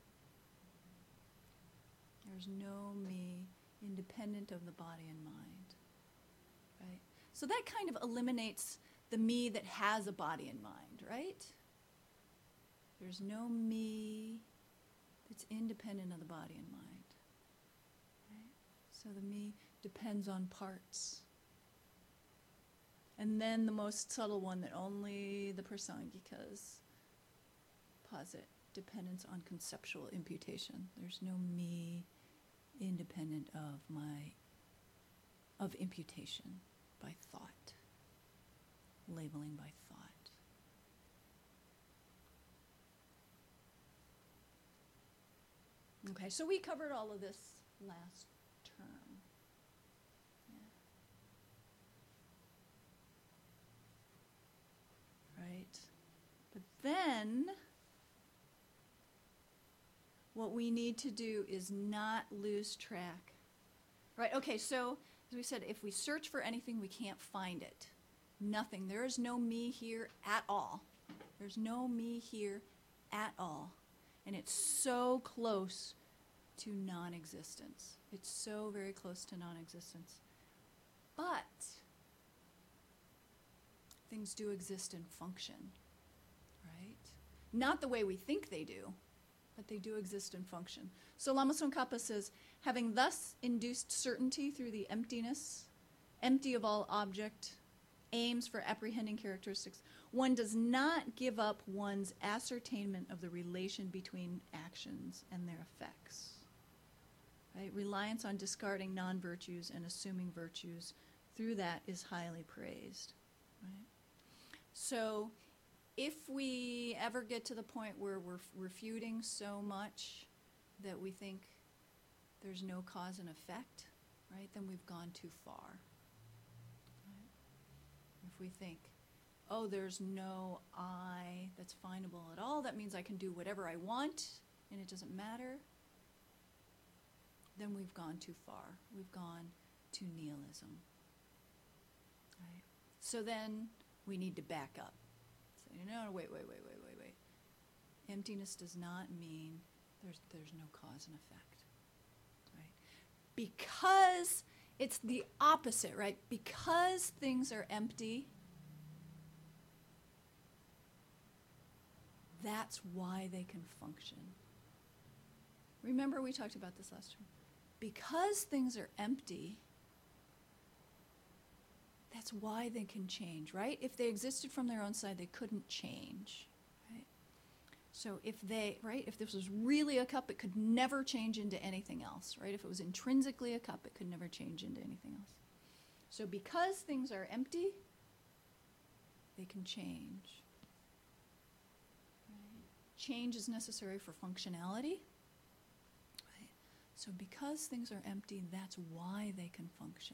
A: There's no me independent of the body and mind, right? So that kind of eliminates the me that has a body and mind, right? There's no me that's independent of the body and mind, right? So the me depends on parts. And then the most subtle one that only the Prasangikas posit, dependence on conceptual imputation. There's no me independent of my, of imputation by thought, labeling by thought. Okay, so we covered all of this last term. Yeah. then what we need to do is not lose track. Right, okay, so as we said, if we search for anything, we can't find it. Nothing. There is no me here at all. There's no me here at all. And it's so close to non-existence. It's so very close to non-existence. But things do exist and function, right? Not the way we think they do, but they do exist and function. So Lama Tsongkhapa says, having thus induced certainty through the emptiness, empty of all object, aims for apprehending characteristics, one does not give up one's ascertainment of the relation between actions and their effects. Right? Reliance on discarding non-virtues and assuming virtues through that is highly praised. Right? So if we ever get to the point where we're f- refuting so much that we think there's no cause and effect, right, then we've gone too far. Right? If we think, oh, there's no I that's findable at all, that means I can do whatever I want and it doesn't matter, then we've gone too far. We've gone to nihilism. Right? So then we need to back up. Say, no, no, wait, wait, wait, wait, wait, wait. Emptiness does not mean there's there's no cause and effect. Right? Because it's the opposite, right? Because things are empty, that's why they can function. Remember we talked about this last time. Because things are empty, that's why they can change, right? If they existed from their own side, they couldn't change, right? So if they, right, if this was really a cup, it could never change into anything else, right? If it was intrinsically a cup, it could never change into anything else. So because things are empty, they can change. Right? Change is necessary for functionality. So because things are empty, that's why they can function.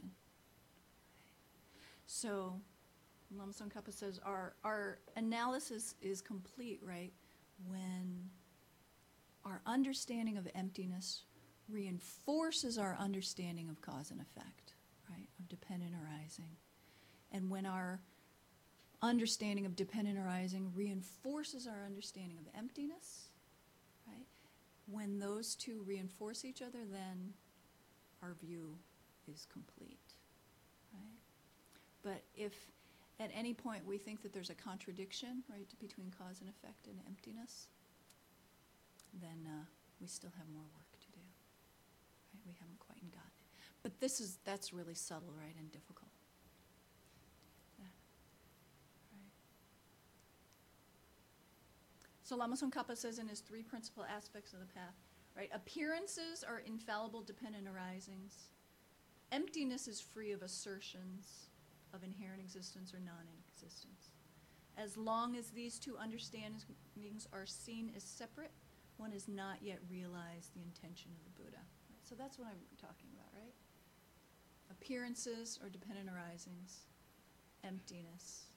A: So Lama Tsongkhapa says our, our analysis is complete, right, when our understanding of emptiness reinforces our understanding of cause and effect, right, of dependent arising. And when our understanding of dependent arising reinforces our understanding of emptiness, right, when those two reinforce each other, then our view is complete, right? But if at any point we think that there's a contradiction, right, between cause and effect and emptiness, then uh, we still have more work to do, right? We haven't quite gotten it. But this is, that's really subtle, right, and difficult. Yeah. Right. So Lama Tsongkhapa says in his three principal aspects of the path, right, appearances are infallible dependent arisings. Emptiness is free of assertions of inherent existence or non-existence. As long as these two understandings are seen as separate, one has not yet realized the intention of the Buddha. Right? So that's what I'm talking about, right? Appearances are dependent arisings, emptiness.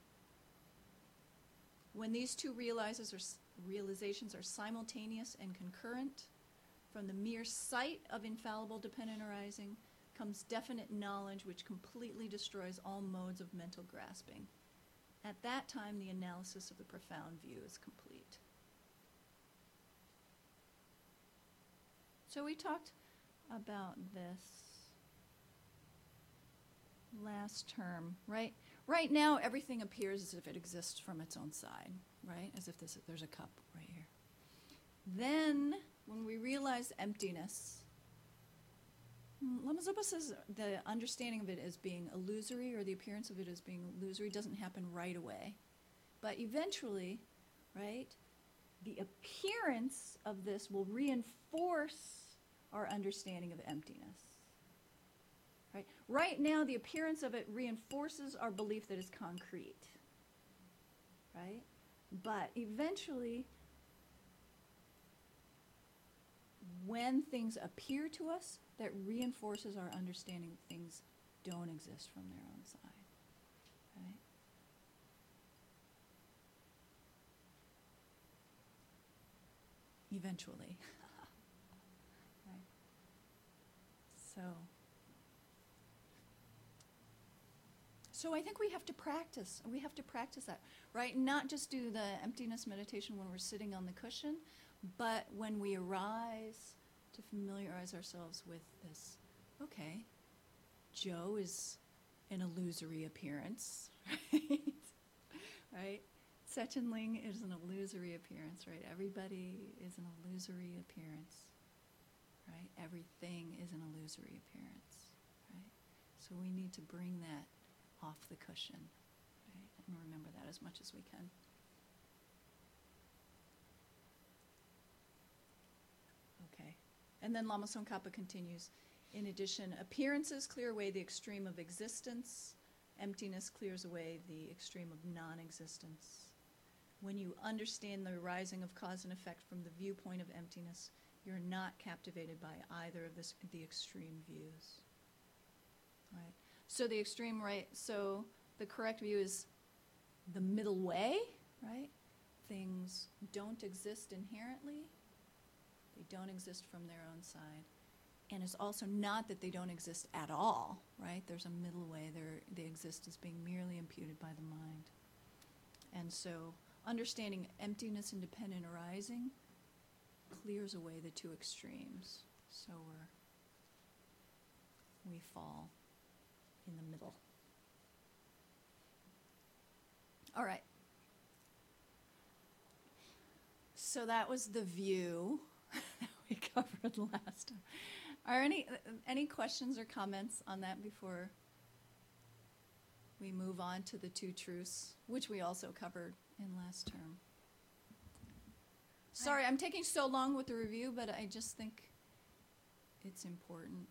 A: When these two realizes or s- realizations are simultaneous and concurrent, from the mere sight of infallible dependent arising comes definite knowledge which completely destroys all modes of mental grasping. At that time, the analysis of the profound view is complete. So we talked about this last term, right? Right now, everything appears as if it exists from its own side, right? As if this, there's a cup right here. Then, when we realize emptiness, Lama Zopa says the understanding of it as being illusory, or the appearance of it as being illusory, doesn't happen right away. But eventually, right, the appearance of this will reinforce our understanding of emptiness. Right? Right now, the appearance of it reinforces our belief that it's concrete. Right? But eventually, when things appear to us, that reinforces our understanding that things don't exist from their own side. Right? eventually. Right. So, so I think we have to practice. We have to practice that, right? Not just do the emptiness meditation when we're sitting on the cushion, but when we arise, to familiarize ourselves with this. Okay, Joe is an illusory appearance, right? Right? Sechin Ling is an illusory appearance, right? Everybody is an illusory appearance, right? Everything is an illusory appearance, right? So we need to bring that off the cushion, right? And remember that as much as we can. Okay. And then Lama Tsongkhapa continues, in addition, appearances clear away the extreme of existence. Emptiness clears away the extreme of non-existence. When you understand the arising of cause and effect from the viewpoint of emptiness, you're not captivated by either of this, the extreme views. Right? So the extreme, right, so the correct view is the middle way, right? Things don't exist inherently. They don't exist from their own side. And it's also not that they don't exist at all, right? There's a middle way. They're, they exist as being merely imputed by the mind. And so understanding emptiness independent arising clears away the two extremes. So we're, we fall in the middle. All right. So that was the view that we covered last time. Are any any questions or comments on that before we move on to the two truths, which we also covered in last term? Sorry, I'm taking so long with the review, but I just think it's important.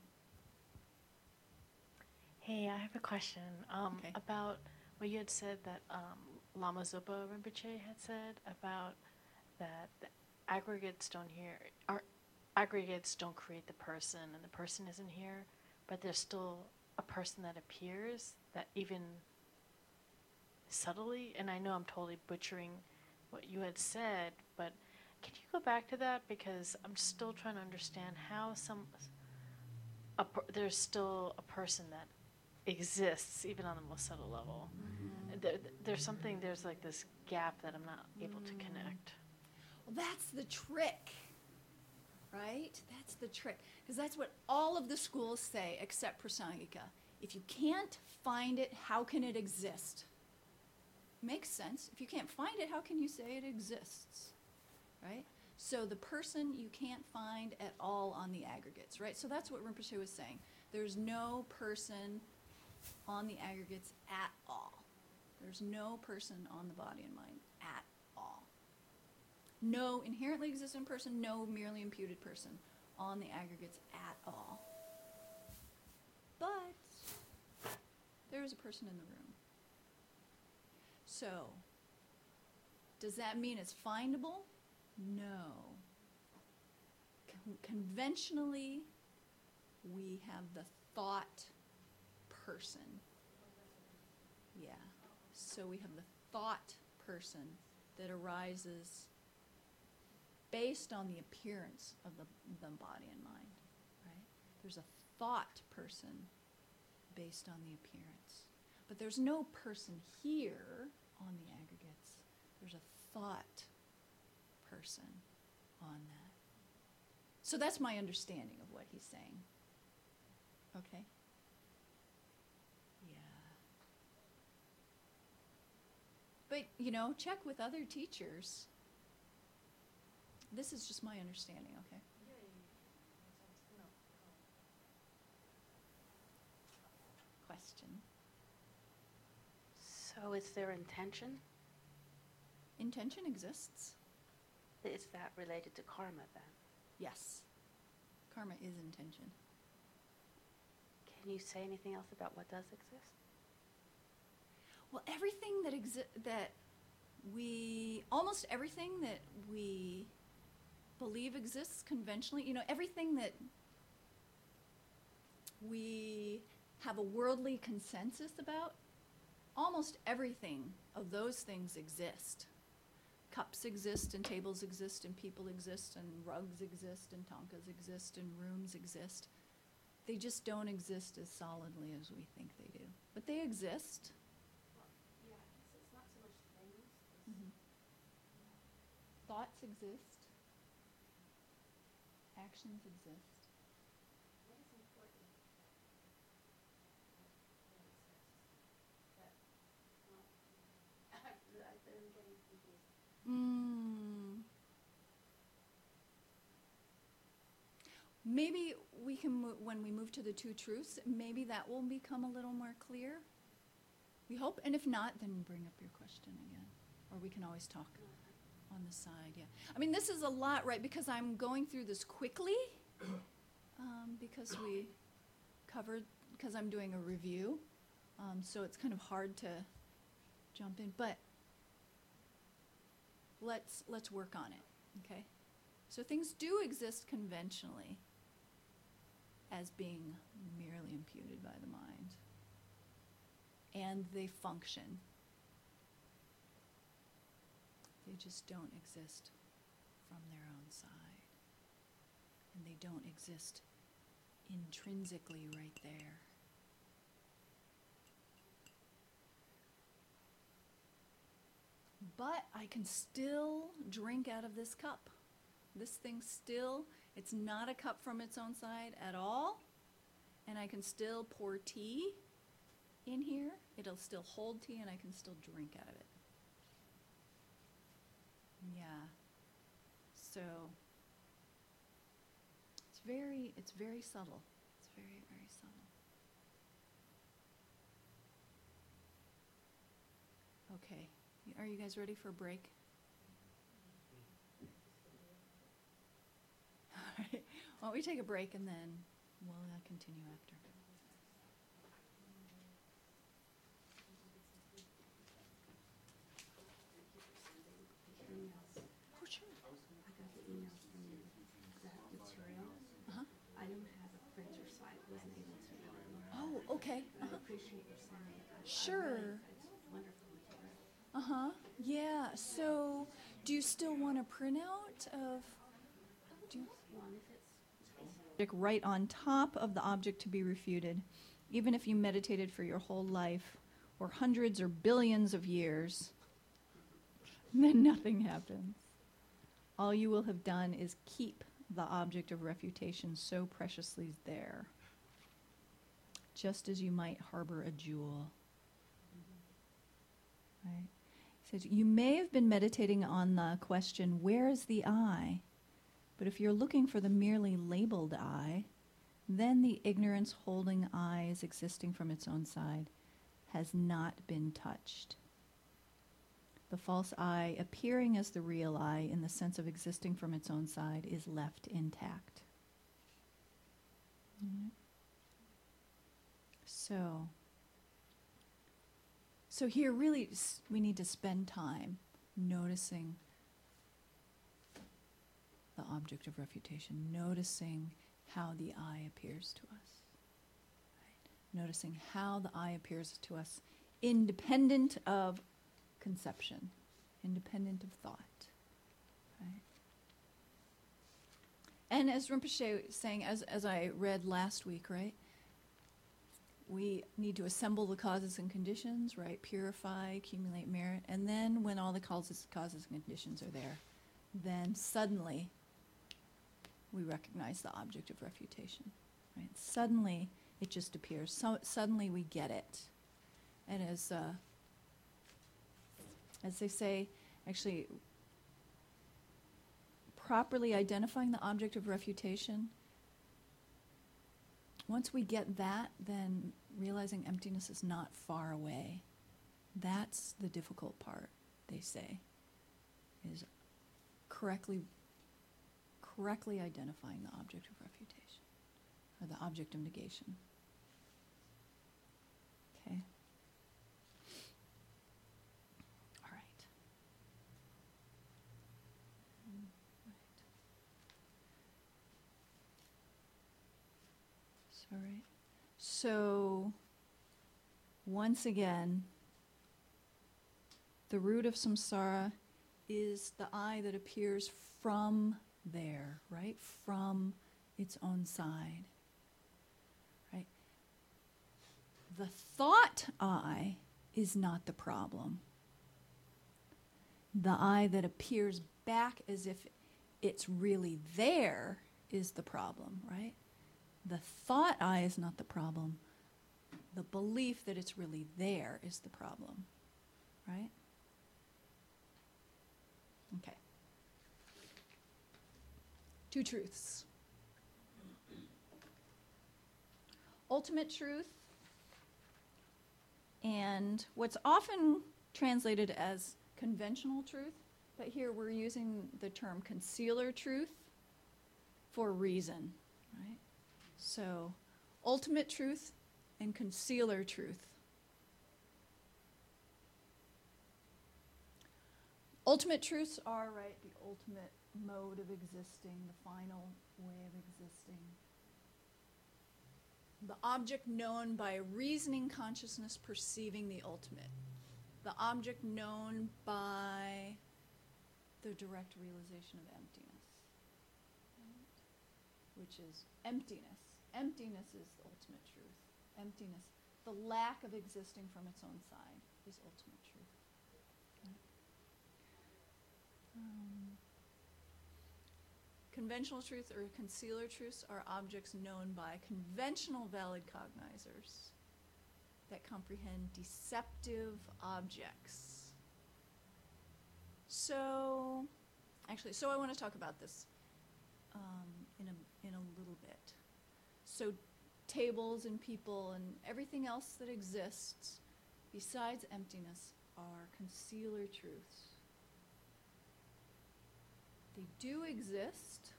E: Hey, I have a question um,
A: Okay.
E: about what you had said that um, Lama Zopa Rinpoche had said about that the aggregates don't hear, are, aggregates don't create the person, and the person isn't here, but there's still a person that appears that even subtly, and I know I'm totally butchering what you had said, but can you go back to that, because I'm still trying to understand how some a per, there's still a person that exists even on the most subtle level.
A: Mm-hmm.
E: There, there's something, there's like this gap that I'm not able to connect.
A: Well, that's the trick, right? That's the trick. Because that's what all of the schools say, except Prasangika. If you can't find it, how can it exist? Makes sense. If you can't find it, how can you say it exists? Right? So the person you can't find at all on the aggregates, right? So that's what Rinpoche was saying. There's no person on the aggregates at all. There's no person on the body and mind at all. No inherently existent person, no merely imputed person on the aggregates at all. But there is a person in the room. So, does that mean it's findable? No. Con- conventionally, we have the thought person. Yeah. So we have the thought person that arises based on the appearance of the, the body and mind, right? There's a thought person based on the appearance. But there's no person here on the aggregates. There's a thought person on that. So that's my understanding of what he's saying. Okay? Yeah. But, you know, check with other teachers. This is just my understanding, okay? Question.
C: So is there intention?
A: Intention exists.
C: Is that related to karma then?
A: Yes. Karma is intention.
C: Can you say anything else about what does exist?
A: Well, everything that exi- that we, almost everything that we believe exists conventionally, you know, everything that we have a worldly consensus about, almost everything of those things exist. cups exist and tables exist and people exist and rugs exist and tonkas exist and rooms exist. They just don't exist as solidly as we think they do. But they exist.
F: Yeah, I guess it's not so much things. It's
A: Mhm. Thoughts exist. Actions exist.
F: what is important that what it says. That, well, I, I'm getting confused.
A: Mm. Maybe we can, mo- when we move to the two truths, maybe that will become a little more clear. We hope, and if not, then bring up your question again, or we can always talk on the side. Yeah, I mean, this is a lot, right? Because I'm going through this quickly, um, because we covered, because I'm doing a review, um, so it's kind of hard to jump in. But let's let's work on it, okay? So things do exist conventionally as being merely imputed by the mind, and they function. They just don't exist from their own side, and they don't exist intrinsically right there. But I can still drink out of this cup. This thing still, it's not a cup from its own side at all. And I can still pour tea in here. It'll still hold tea and I can still drink out of it. Yeah. So it's very, it's very subtle. It's very, very subtle. Okay. Are you guys ready for a break? All right. Why don't we take a break and then we'll uh, continue after. Oh, sure.
F: I got the emails from you, that material.
A: Uh-huh.
F: I don't have a printer, so I wasn't able to read it.
A: Oh, okay.
F: But I
A: Uh-huh.
F: appreciate your sending it. I- I
A: Sure.
F: really- It's wonderful material.
A: Uh-huh. Yeah. So do you still want a printout of do you
F: One, if it's,
A: object right on top of the object to be refuted, even if you meditated for your whole life or hundreds or billions of years, then nothing happens. All you will have done is keep the object of refutation so preciously there, just as you might harbor a jewel. Right? He says, you may have been meditating on the question, where is the I? But if you're looking for the merely labeled I, then the ignorance holding I as existing from its own side has not been touched. The false I, appearing as the real I in the sense of existing from its own side, is left intact. Mhm. So, so here really s- we need to spend time noticing the object of refutation, noticing how the I appears to us. Right? Noticing how the I appears to us independent of conception, independent of thought. Right? And as Rinpoche was saying, as, as I read last week, right? We need to assemble the causes and conditions, right? Purify, accumulate merit. And then when all the causes, causes and conditions are there, then suddenly we recognize the object of refutation. Right? Suddenly it just appears. So suddenly we get it. And as uh, as they say, actually, properly identifying the object of refutation, once we get that, then realizing emptiness is not far away. That's the difficult part, they say, is correctly correctly identifying the object of refutation, or the object of negation. Okay. All right. Mm, right. So, right. So, once again, the root of samsara is the I that appears from there, right? From its own side, right? The thought I is not the problem. The I that appears back as if it's really there is the problem, right? The thought I is not the problem. The belief that it's really there is the problem, right? Okay. Two truths. Ultimate truth and what's often translated as conventional truth, but here we're using the term concealer truth for a reason, right? So, ultimate truth and concealer truth. Ultimate truths are, right, the ultimate mode of existing, the final way of existing. The object known by a reasoning consciousness perceiving the ultimate. The object known by the direct realization of emptiness, right? Which is emptiness. Emptiness is the ultimate truth. Emptiness, the lack of existing from its own side, is ultimate truth. Okay. Um, conventional truth or concealer truths are objects known by conventional valid cognizers that comprehend deceptive objects. So, actually, so I want to talk about this um, in a in a little bit. So, tables and people and everything else that exists besides emptiness are concealer truths. They do exist,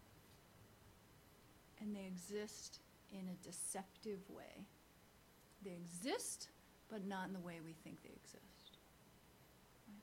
A: and they exist in a deceptive way. They exist, but not in the way we think they exist. Right?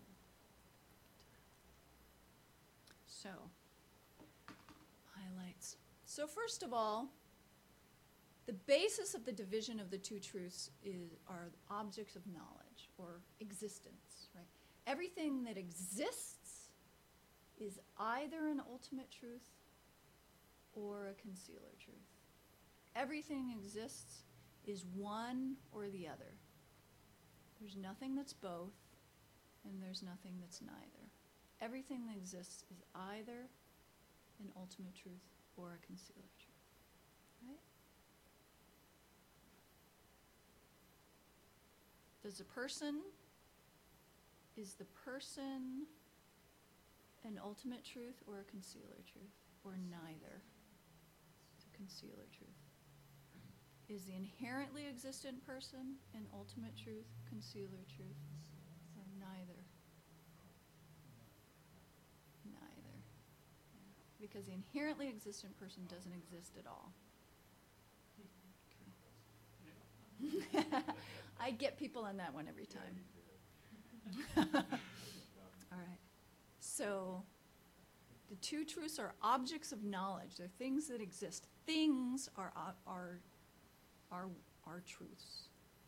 A: So, so, highlights. So first of all, the basis of the division of the two truths is, are objects of knowledge or existence. Right? Everything that exists is either an ultimate truth or a concealer truth. Everything exists is one or the other. There's nothing that's both, and there's nothing that's neither. Everything that exists is either an ultimate truth or a concealer truth. Right? Does a person, is the person an ultimate truth or a concealer truth? Or neither? It's a concealer truth. Is the inherently existent person an ultimate truth, concealer truth, or neither? Neither. Yeah. Because the inherently existent person doesn't exist at all. Okay. I get people on that one every time. All right. So, the two truths are objects of knowledge. They're things that exist. Things are are are are truths.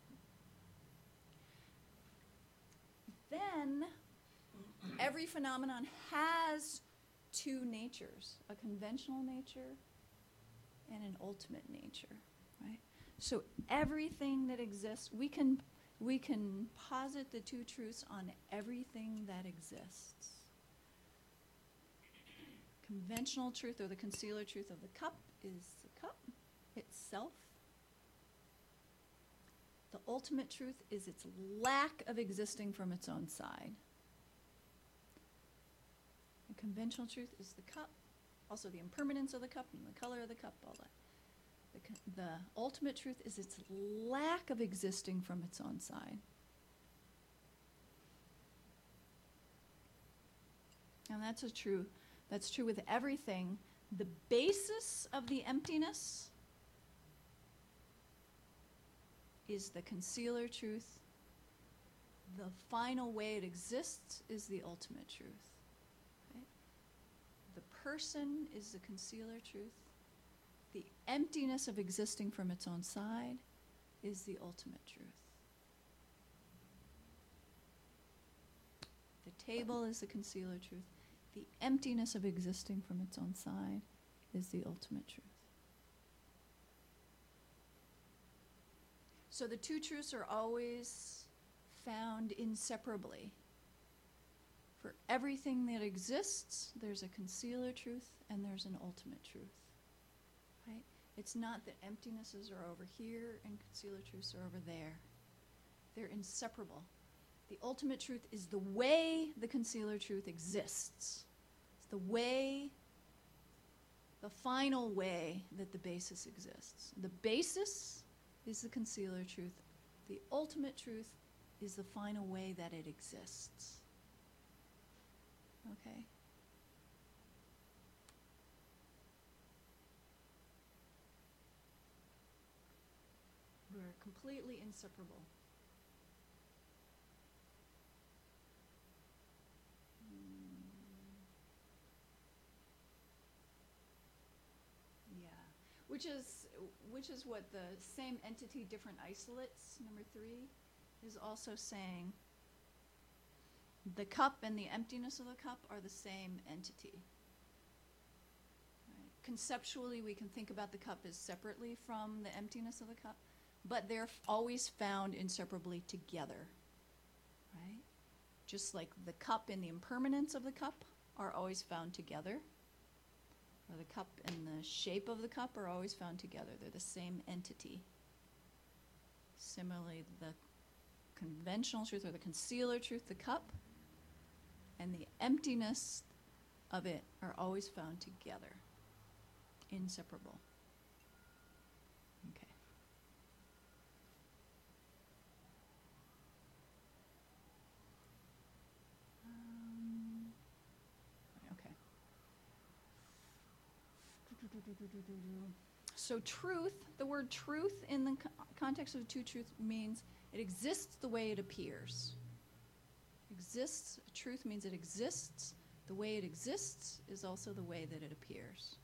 A: Then, every phenomenon has two natures: a conventional nature and an ultimate nature. Right. So everything that exists, we can we can posit the two truths on everything that exists. Conventional truth or the concealer truth of the cup is the cup itself. The ultimate truth is its lack of existing from its own side. The conventional truth is the cup, also the impermanence of the cup and the color of the cup, all that. The, con- the ultimate truth is its lack of existing from its own side. And that's a true, that's true with everything. The basis of the emptiness is the concealer truth. The final way it exists is the ultimate truth. Okay? The person is the concealer truth. The emptiness of existing from its own side is the ultimate truth. The The table is the concealer truth. The emptiness of existing from its own side is the ultimate truth. So the two truths are always found inseparably. For everything that exists, there's a concealer truth and there's an ultimate truth. Right? It's not that emptinesses are over here and concealer truths are over there. They're inseparable. The ultimate truth is the way the concealer truth exists. It's the way, the final way that the basis exists. The basis is the concealer truth. The ultimate truth is the final way that it exists. Okay? We're completely inseparable. Mm. Yeah, which is which is what the same entity, different isolates, number three, is also saying. The cup and the emptiness of the cup are the same entity. Right? Conceptually, we can think about the cup as separately from the emptiness of the cup, but they're f- always found inseparably together. Right? Just like the cup and the impermanence of the cup are always found together, or the cup and the shape of the cup are always found together. They're the same entity. Similarly, the conventional truth or the concealer truth, the cup, and the emptiness of it are always found together, inseparable. Okay. Um, okay. So truth, the word truth in the co- context of two truth means it exists the way it appears. Exists, truth means it exists. The way it exists is also the way that it appears.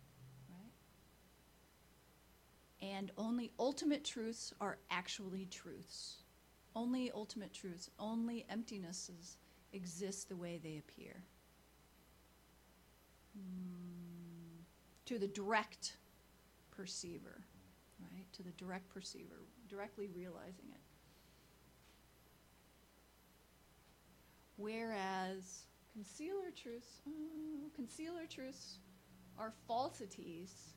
A: Right? And only ultimate truths are actually truths. Only ultimate truths, only emptinesses exist the way they appear. Mm, to the direct perceiver, right? To the direct perceiver, directly realizing it. Whereas concealer truths, uh, concealer truths are falsities.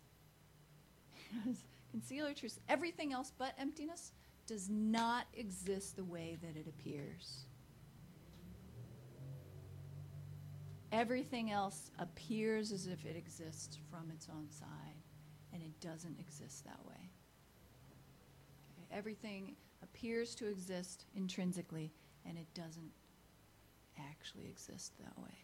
A: Concealer truths, everything else but emptiness, does not exist the way that it appears. Everything else appears as if it exists from its own side, and it doesn't exist that way. Okay? Everything appears to exist intrinsically, and it doesn't actually exist that way.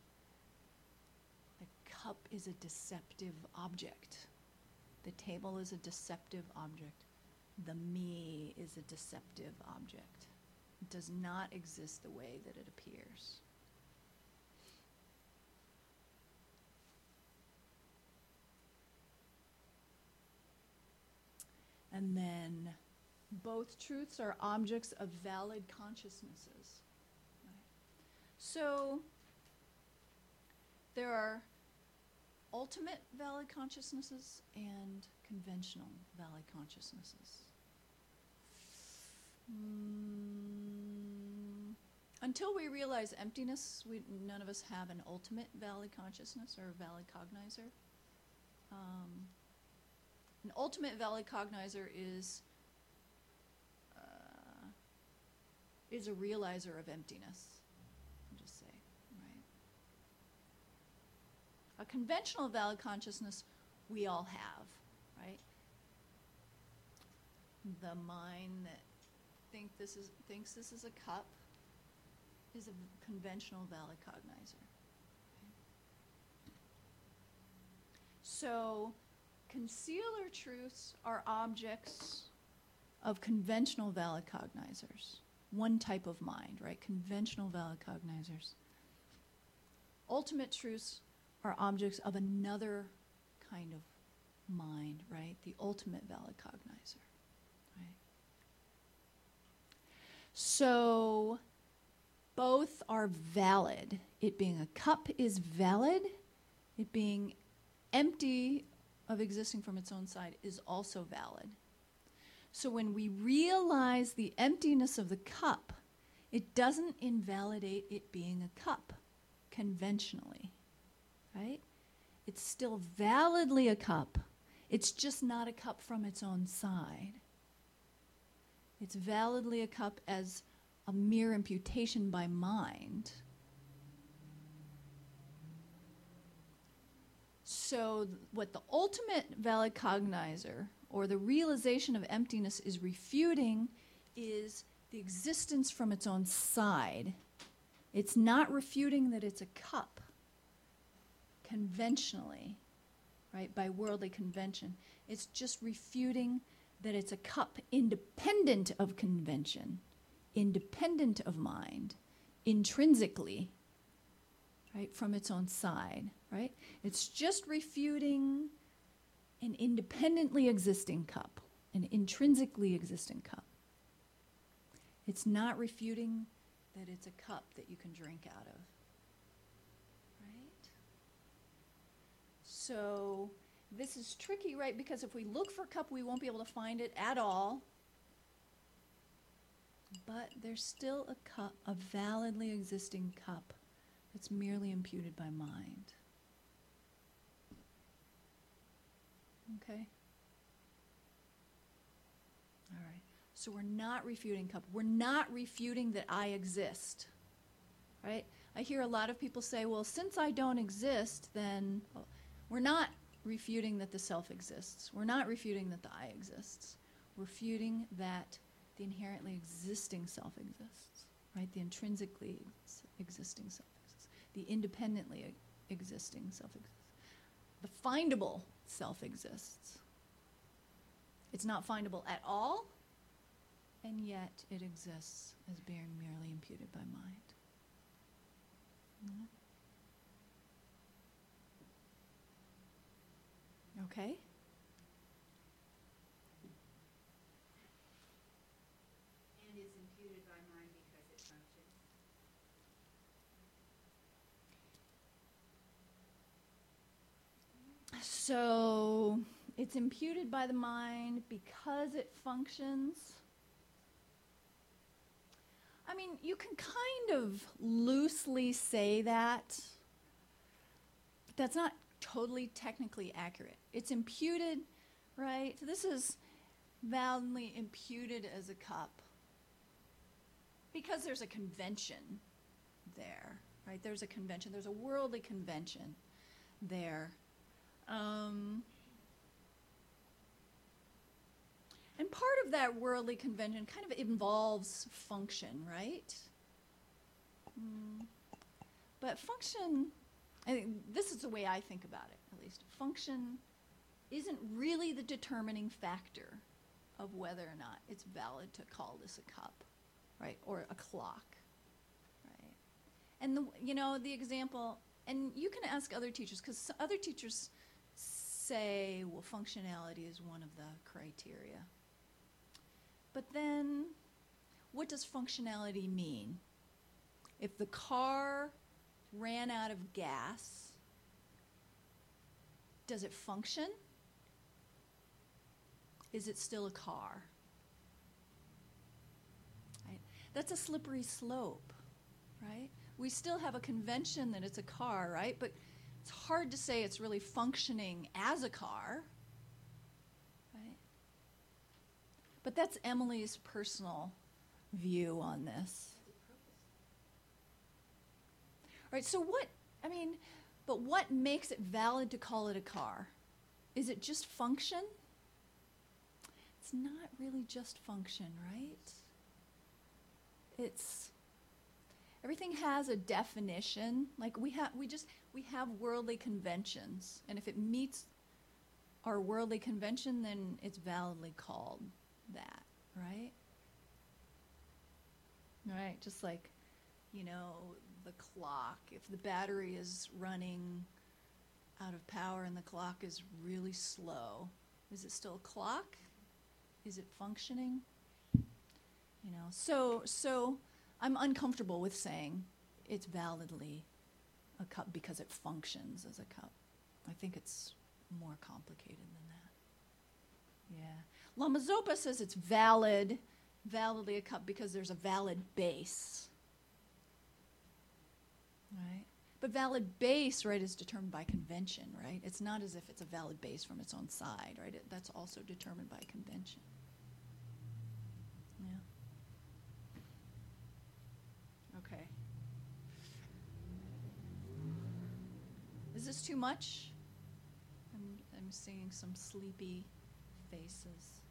A: The cup is a deceptive object. The table is a deceptive object. The me is a deceptive object. It does not exist the way that it appears. And then both truths are objects of valid consciousnesses. So there are ultimate valid consciousnesses and conventional valid consciousnesses. Mm, until we realize emptiness, we, none of us have an ultimate valid consciousness or a valid cognizer. Um, an ultimate valid cognizer is uh, is a realizer of emptiness. Just say, right? A conventional valid consciousness we all have, right? The mind that think this is thinks this is a cup is a conventional valid cognizer. Okay? So concealer truths are objects of conventional valid cognizers. One type of mind, right? Conventional valid cognizers. Ultimate truths are objects of another kind of mind, right? The ultimate valid cognizer, right? So both are valid. It being a cup is valid. It being empty of existing from its own side is also valid. So when we realize the emptiness of the cup, it doesn't invalidate it being a cup conventionally, right? It's still validly a cup. It's just not a cup from its own side. It's validly a cup as a mere imputation by mind. So th- what the ultimate valid cognizer, or the realization of emptiness, is refuting is the existence from its own side. It's not refuting that it's a cup conventionally, right, by worldly convention. It's just refuting that it's a cup independent of convention, independent of mind, intrinsically, right, from its own side, right? It's just refuting an independently existing cup, an intrinsically existing cup. It's not refuting that it's a cup that you can drink out of, right? So this is tricky, right? Because if we look for cup, we won't be able to find it at all. But there's still a cup, a validly existing cup that's merely imputed by mind. Okay? All right. So we're not refuting cup. We're not refuting that I exist. Right? I hear a lot of people say, well, since I don't exist, then well, we're not refuting that the self exists. We're not refuting that the I exists. We're refuting that the inherently existing self exists. Right? The intrinsically ex- existing self exists. The independently e- existing self exists. The findable self exists. It's not findable at all, and yet it exists as being merely imputed by mind. Mhm. Okay?
C: And is imputed by mind because it functions.
A: So it's imputed by the mind because it functions. I mean, you can kind of loosely say that, but that's not totally technically accurate. It's imputed, right? So this is validly imputed as a cup because there's a convention there, right? There's a convention. There's a worldly convention there. Um, and part of that worldly convention kind of involves function, right? Mm. But function, I think this is the way I think about it, at least. Function isn't really the determining factor of whether or not it's valid to call this a cup, right? Or a clock, right? And, the, you know, the example, and you can ask other teachers, because other teachers say, well, functionality is one of the criteria. But then, what does functionality mean? If the car ran out of gas, does it function? Is it still a car? Right? That's a slippery slope, right? We still have a convention that it's a car, right? But it's hard to say it's really functioning as a car, right? But that's Emily's personal view on this. Right, so what, I mean, but what makes it valid to call it a car? Is it just function? It's not really just function, right? It's, everything has a definition. Like we have, we just, we have worldly conventions. And if it meets our worldly convention, then it's validly called that, right? Right, just like, you know, the clock. If the battery is running out of power and the clock is really slow, is it still a clock? Is it functioning? You know, so so I'm uncomfortable with saying it's validly a cup because it functions as a cup. I think it's more complicated than that. Yeah. Lama Zopa says it's valid, validly a cup because there's a valid base. Right? But valid base, right, is determined by convention, right? It's not as if it's a valid base from its own side, right? It, that's also determined by convention. Yeah. Okay. Is this too much? I'm, I'm seeing some sleepy faces.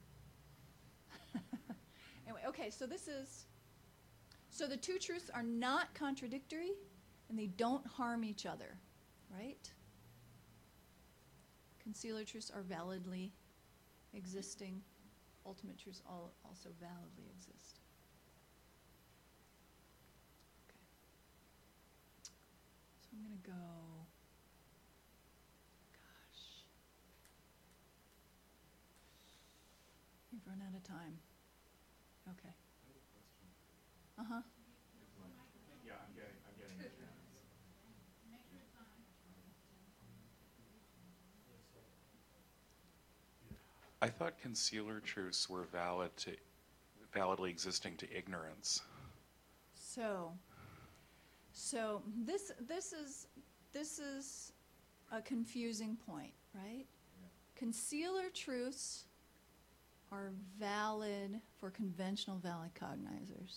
A: Anyway, okay, so this is, so the two truths are not contradictory and they don't harm each other, right? Concealer truths are validly existing. Ultimate truths all also validly exist. Okay. So I'm going to go, gosh. We've run out of time. Okay. Uh-huh.
B: Yeah, I'm getting, I'm getting the chance. I thought concealer truths were valid to, validly existing to ignorance.
A: So, so this this is this is a confusing point, right? Concealer truths are valid for conventional valid cognizers.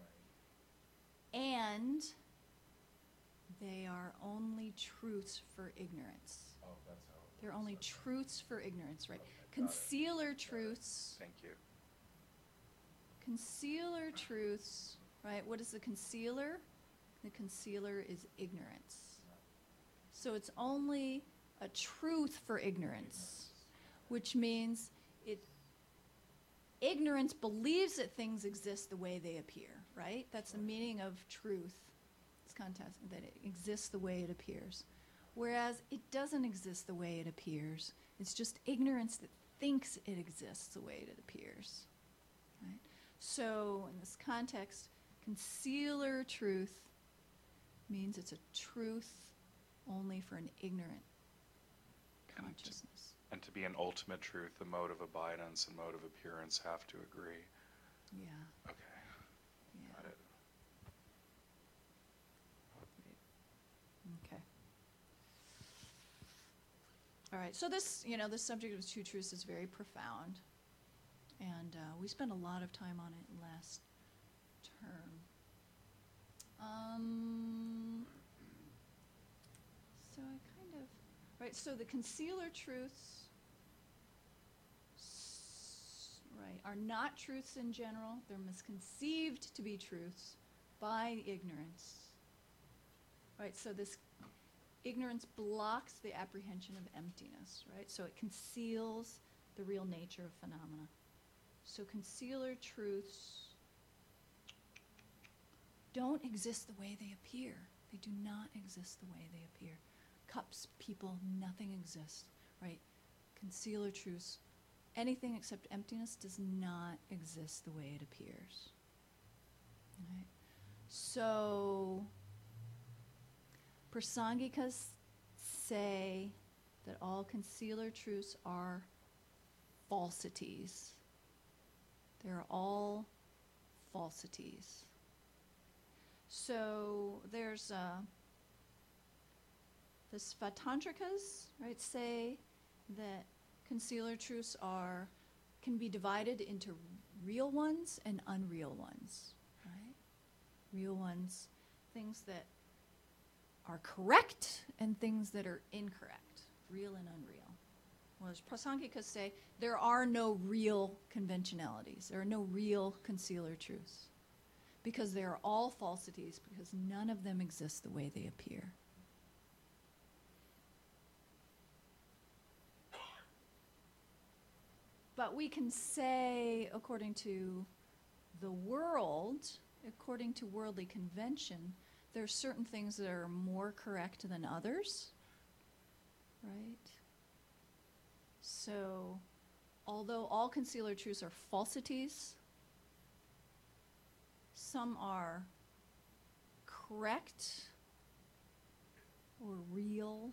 A: And they are only truths for ignorance.
B: Oh, that's how it
A: They're
B: works.
A: only
B: Okay.
A: truths for ignorance, right?
B: Okay, got it.
A: Concealer truths,
B: Thank you.
A: concealer truths, right? What is the concealer? The concealer is ignorance. So it's only a truth for ignorance, which means it ignorance believes that things exist the way they appear, right? That's the meaning of truth. It's context that it exists the way it appears. Whereas it doesn't exist the way it appears. It's just ignorance that thinks it exists the way it appears. Right? So in this context, concealer truth means it's a truth only for an ignorant
B: And to-
A: consciousness.
B: And to be an ultimate truth, the mode of abidance and mode of appearance have to agree.
A: Yeah.
B: Okay,
A: Yeah.
B: got it.
A: Okay. All right. So this, you know, this subject of two truths is very profound, and uh, we spent a lot of time on it last term. Um, so I kind of, right. So the concealer truths, s- right, are not truths in general. They're misconceived to be truths by ignorance. Right, so this ignorance blocks the apprehension of emptiness, right? So it conceals the real nature of phenomena. So concealer truths don't exist the way they appear. They do not exist the way they appear. Cups, people, nothing exists, right? Concealer truths, anything except emptiness does not exist the way it appears. Right? So Prasangikas say that all concealer truths are falsities. They're all falsities. So there's uh, the Svatantrikas, right, say that concealer truths are can be divided into real ones and unreal ones, right? Real ones, things that are correct and things that are incorrect, real and unreal. Whereas Prasangikas say there are no real conventionalities, there are no real concealer truths, because they are all falsities, because none of them exist the way they appear. But we can say, according to the world, according to worldly convention, there are certain things that are more correct than others, right? So, although all concealer truths are falsities, some are correct or real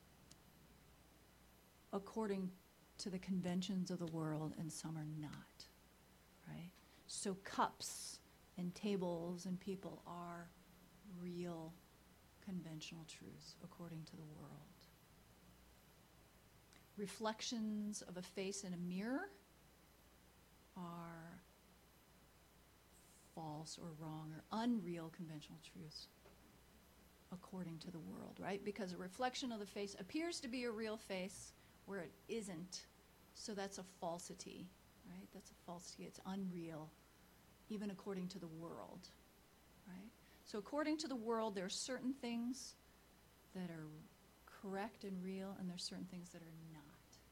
A: according to the conventions of the world, and some are not, right? So cups and tables and people are real conventional truths according to the world. Reflections of a face in a mirror are false or wrong or unreal conventional truths according to the world, right? Because a reflection of the face appears to be a real face where it isn't. So that's a falsity, right? That's a falsity. It's unreal, even according to the world, right? So according to the world, there are certain things that are correct and real, and there's certain things that are not,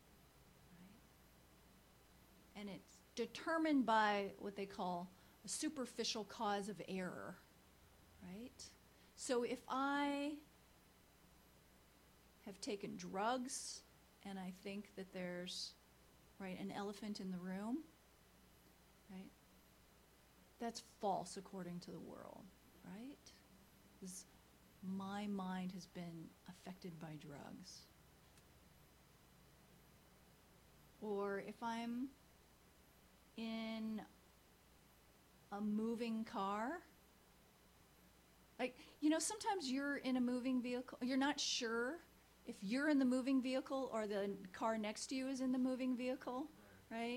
A: right? And it's determined by what they call a superficial cause of error, right? So if I have taken drugs and I think that there's, right, an elephant in the room, right? That's false according to the world, right? Because my mind has been affected by drugs. Or if I'm in a moving car, like, you know, sometimes you're in a moving vehicle, you're not sure if you're in the moving vehicle or the car next to you is in the moving vehicle, right?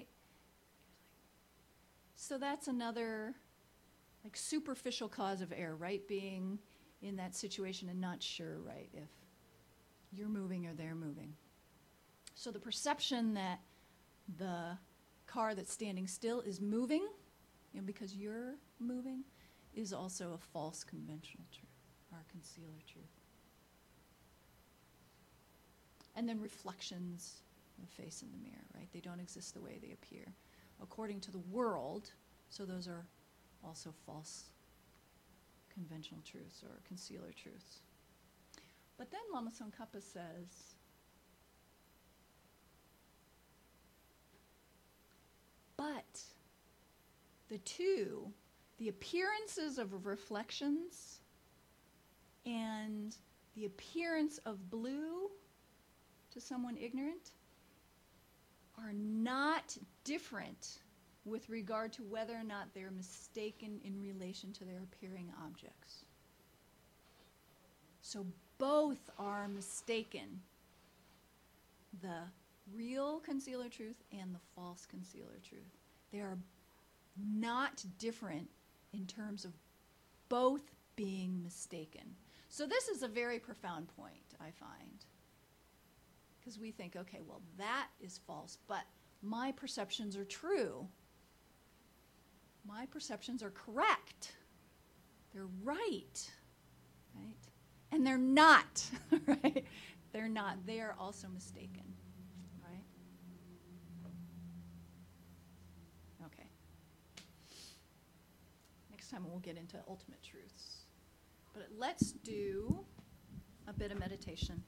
A: So that's another, like, superficial cause of error, right? Being in that situation and not sure, right, if you're moving or they're moving. So the perception that the car that's standing still is moving, you know, because you're moving, is also a false conventional truth, or concealer truth. And then reflections of the face in the mirror, right? They don't exist the way they appear according to the world, so those are also false conventional truths or concealer truths. But then Lama Tsongkhapa says, but the two, the appearances of reflections and the appearance of blue to someone ignorant are not different with regard to whether or not they're mistaken in relation to their appearing objects. So both are mistaken, the real concealer truth and the false concealer truth. They are not different in terms of both being mistaken. So this is a very profound point, I find. Because we think, okay, well, that is false, but my perceptions are true. My perceptions are correct. They're right, right? And they're not, right? They're not. They are also mistaken, right? Okay. Next time we'll get into ultimate truths. But let's do a bit of meditation.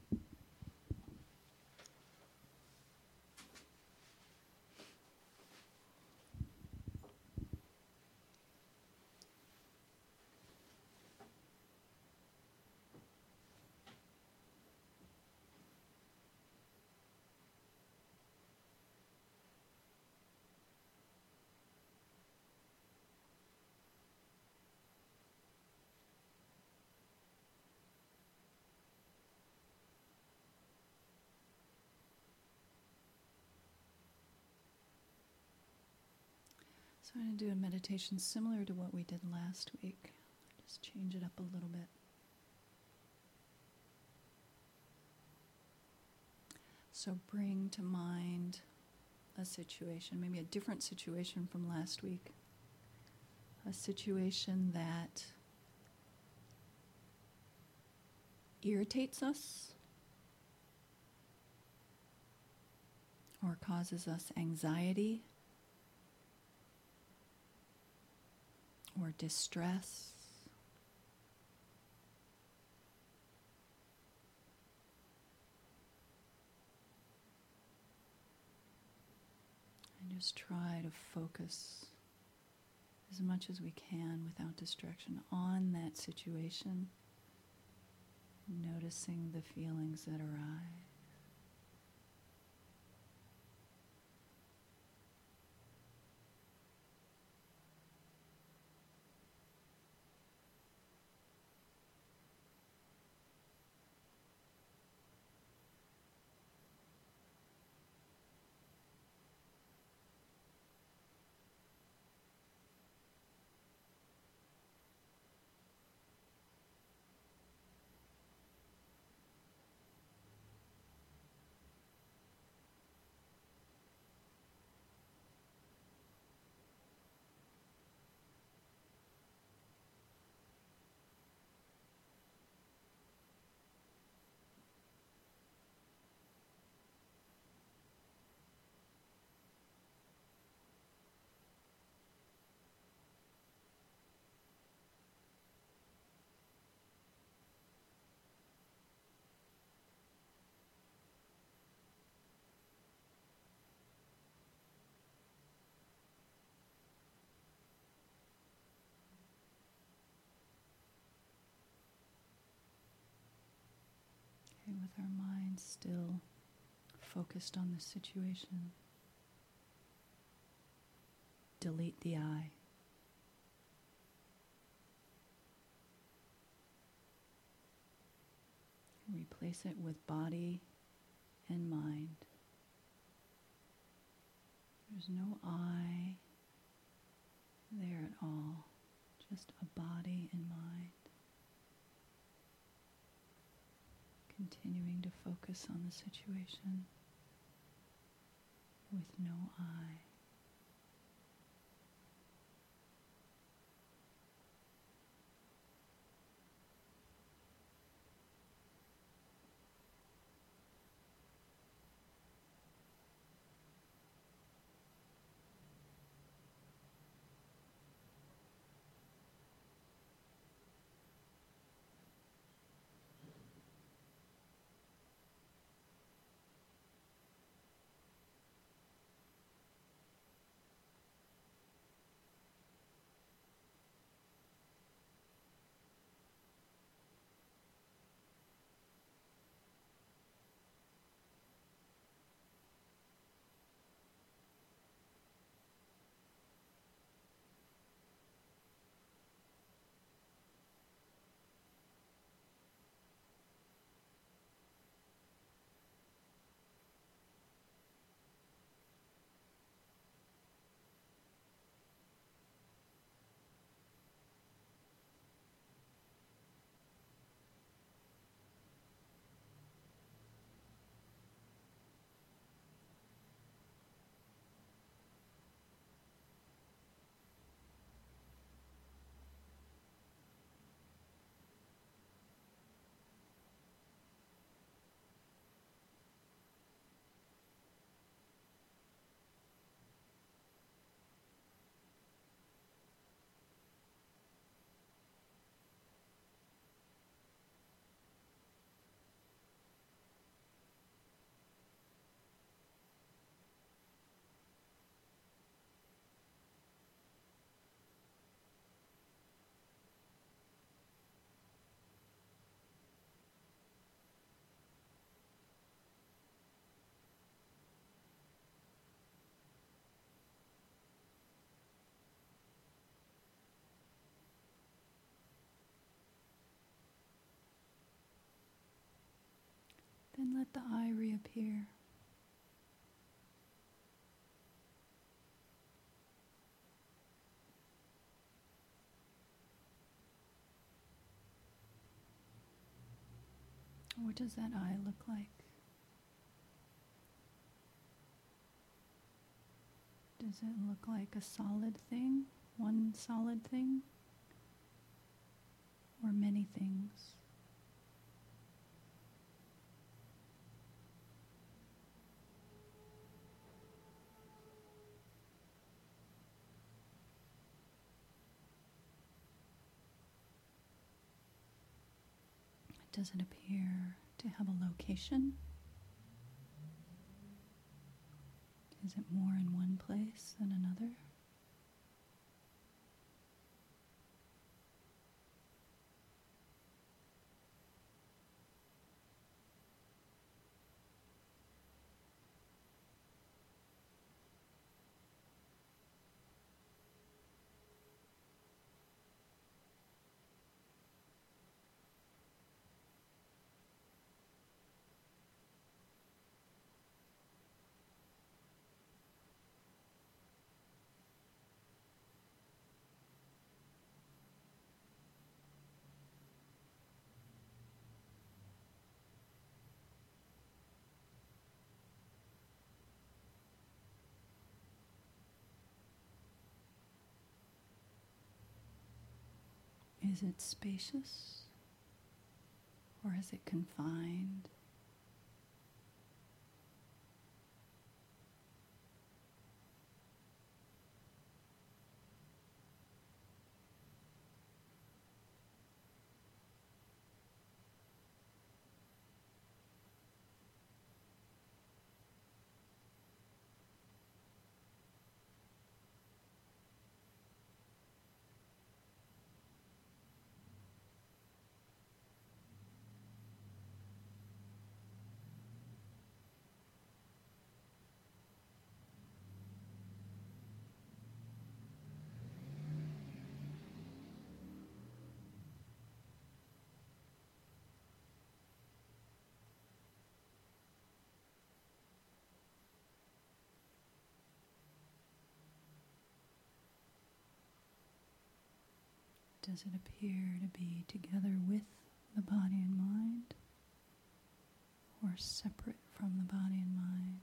A: So I'm going to do a meditation similar to what we did last week. Just change it up a little bit. So bring to mind a situation, maybe a different situation from last week. A situation that irritates us or causes us anxiety or distress. And just try to focus as much as we can without distraction on that situation, noticing the feelings that arise. Okay, with our minds still focused on the situation, delete the I. Replace it with body and mind. There's no I there at all, just a body and mind. Continuing to focus on the situation with no I. Then let the I reappear. What does that I look like? Does it look like a solid thing? One solid thing? Or many things? Does it appear to have a location? Is it more in one place than another? Is it spacious? Or is it confined? Does it appear to be together with the body and mind, or separate from the body and mind?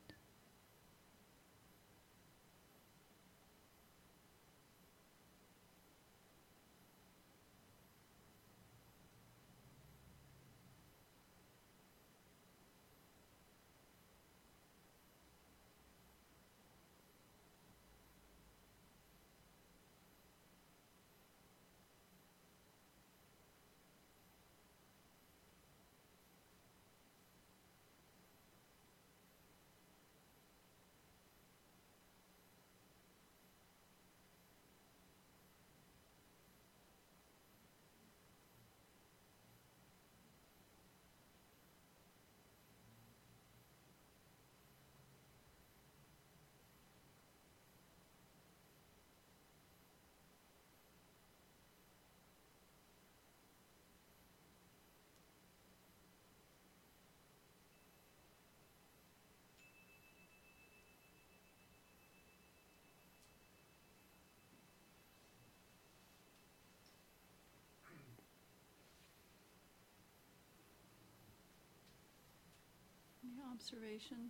A: Any observations?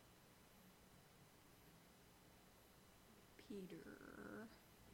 A: Peter.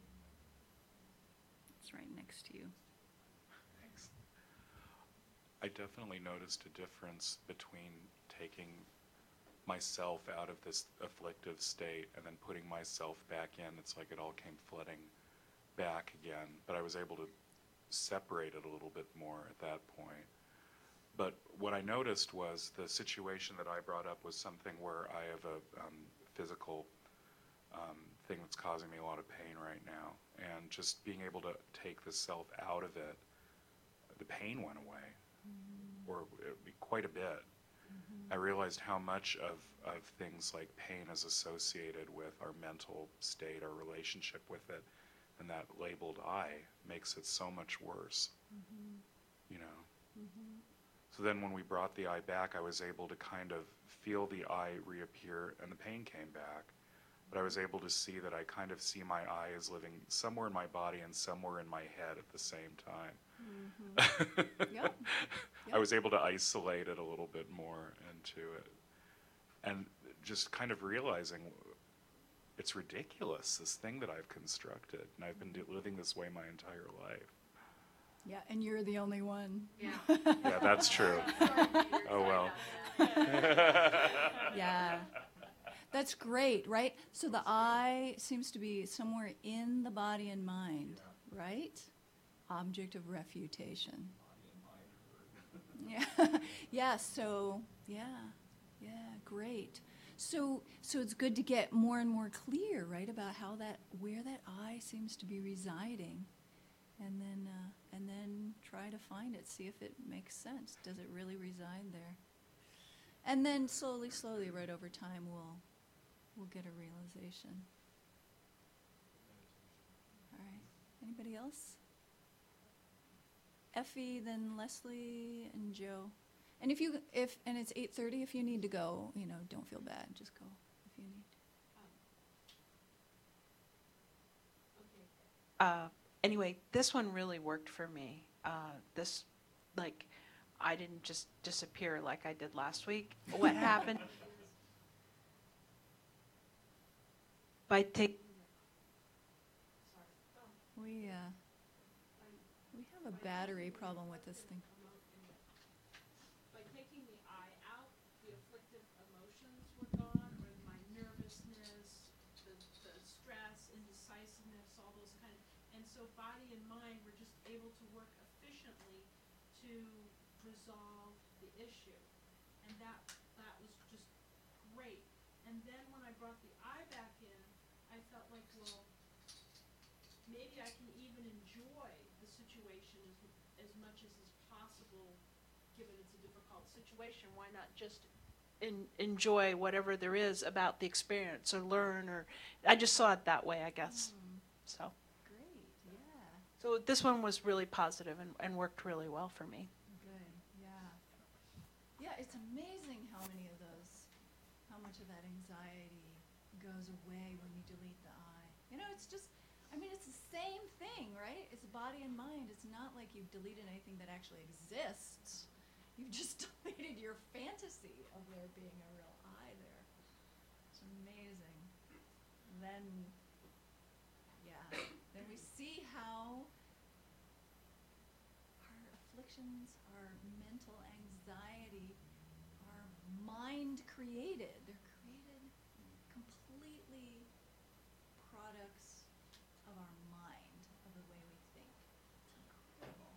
A: It's right next to you.
B: Thanks. I definitely noticed a difference between taking myself out of this afflictive state and then putting myself back in. It's like it all came flooding back again, but I was able to separate it a little bit more at that point. But what I noticed was the situation that I brought up was something where I have a um, physical um, thing that's causing me a lot of pain right now. And just being able to take the self out of it, the pain went away, mm-hmm. or it, quite a bit. Mm-hmm. I realized how much of, of things like pain is associated with our mental state, our relationship with it, and that labeled I makes it so much worse, mm-hmm. you know. Mm-hmm. So then when we brought the I back, I was able to kind of feel the I reappear, and the pain came back. But I was able to see that I kind of see my I as living somewhere in my body and somewhere in my head at the same time. Mm-hmm. Yep. Yep. I was able to isolate it a little bit more into it. And just kind of realizing it's ridiculous, this thing that I've constructed. And I've been do- living this way my entire life.
A: Yeah, and you're the only one.
D: Yeah.
B: Yeah, that's true. Oh, well.
A: Yeah. That's great, right? So the I seems to be somewhere in the body and mind, right? Object of refutation. Yeah. Yeah, so, yeah. Yeah, great. So so it's good to get more and more clear, right, about how that, where that I seems to be residing. And then uh, and then try to find it, see if it makes sense. Does it really reside there? And then slowly, slowly, right over time, we'll we'll get a realization. All right. Anybody else? Effie, then Leslie, and Joe. And if you if and it's eight thirty. If you need to go, you know, don't feel bad. Just go if you need.
G: Uh, anyway, this one really worked for me. Uh, this, like, I didn't just disappear like I did last week. What happened? By taking.
A: We uh, we have a battery problem with this thing.
F: By taking the I out, the afflictive emotions were gone, or my nervousness, the, the stress, indecisiveness, all those kind of, and so body and mind were just able to work efficiently to resolve the issue. And that, that was just great. And then when I brought the I back in, I felt like, well, maybe I can even enjoy the situation as, as much as is possible, given it's a difficult situation. Why not just
G: En- enjoy whatever there is about the experience, or learn, or I just saw it that way, I guess. So,
A: Great, yeah.
G: so this one was really positive and, and worked really well for me.
A: Good, yeah. Yeah, it's amazing how many of those, how much of that anxiety goes away when you delete the I. You know, it's just, I mean, it's the same thing, right? It's body and mind. It's not like you've deleted anything that actually exists. You've just deleted your fantasy of there being a real I there. It's amazing. Then, yeah, then we see how our afflictions, our mental anxiety, are mind created. They're created completely products of our mind, of the way we think. It's incredible.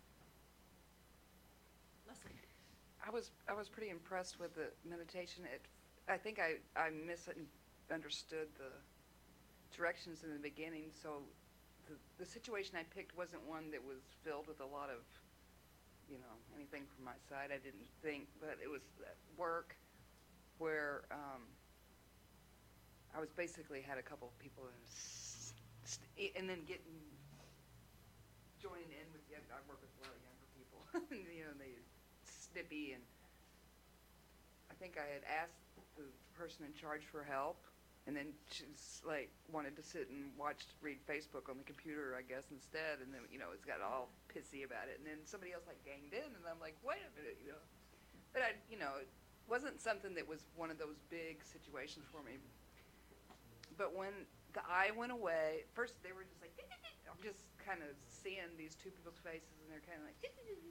A: Leslie.
H: I was I was pretty impressed with the meditation. It, I think I I misunderstood the directions in the beginning. So, the the situation I picked wasn't one that was filled with a lot of, you know, anything from my side. I didn't think, but it was at work where um, I was basically had a couple of people in, s- st- and then getting joining in with young, I work with a lot of younger people, and, you know, they snippy, and I think I had asked the person in charge for help, and then she's like wanted to sit and watch, read Facebook on the computer, I guess, instead, and then, you know, it's got all pissy about it, and then somebody else like ganged in, and I'm like, wait a minute, you know, but I, you know, it wasn't something that was one of those big situations for me, but when the eye went away, first they were just like, I'm just kind of seeing these two people's faces, and they're kind of like,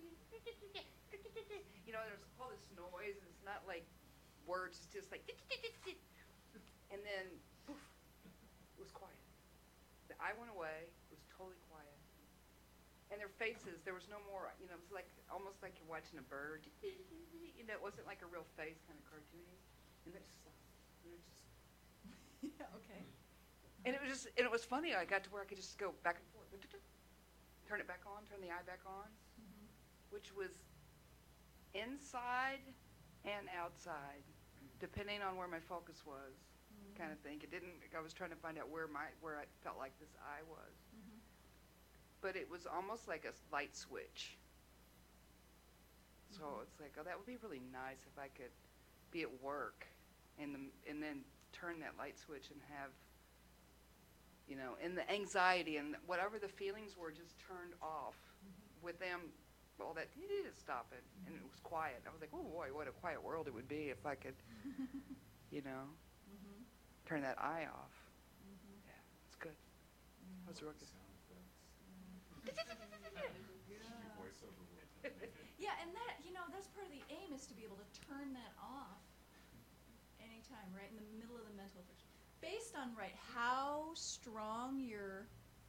H: you know, there's all this noise, and it's not like words, it's just like, and then, poof, it was quiet. The eye went away, it was totally quiet. And their faces, there was no more, you know, it was like, almost like you're watching a bird. You know, it wasn't like a real face, kind of cartoony. And it just, you know, just,
A: Yeah, okay.
H: and it was just, and it was funny, I got to where I could just go back and forth. Turn it back on, turn the eye back on,
A: Mhm.
H: which was inside and outside, depending on where my focus was, kind of thing. It didn't, I was trying to find out where my, where I felt like this eye was.
A: Mhm.
H: But it was almost like a s- light switch. So
A: Mhm.
H: it's like, oh, that would be really nice if I could be at work and the, and then turn that light switch and have, you know, and the anxiety and whatever the feelings were just turned off with them, all that stop it, and it was quiet. I was like, oh boy, what a quiet world it would be if I could, you know,
A: Mhm.
H: turn that eye off.
A: Mhm.
H: Yeah, it's good. That was real good.
A: Yeah, and that, you know, that's part of the aim, is to be able to turn that off anytime, right, in the middle of the mental friction. Based on, right, how strong your,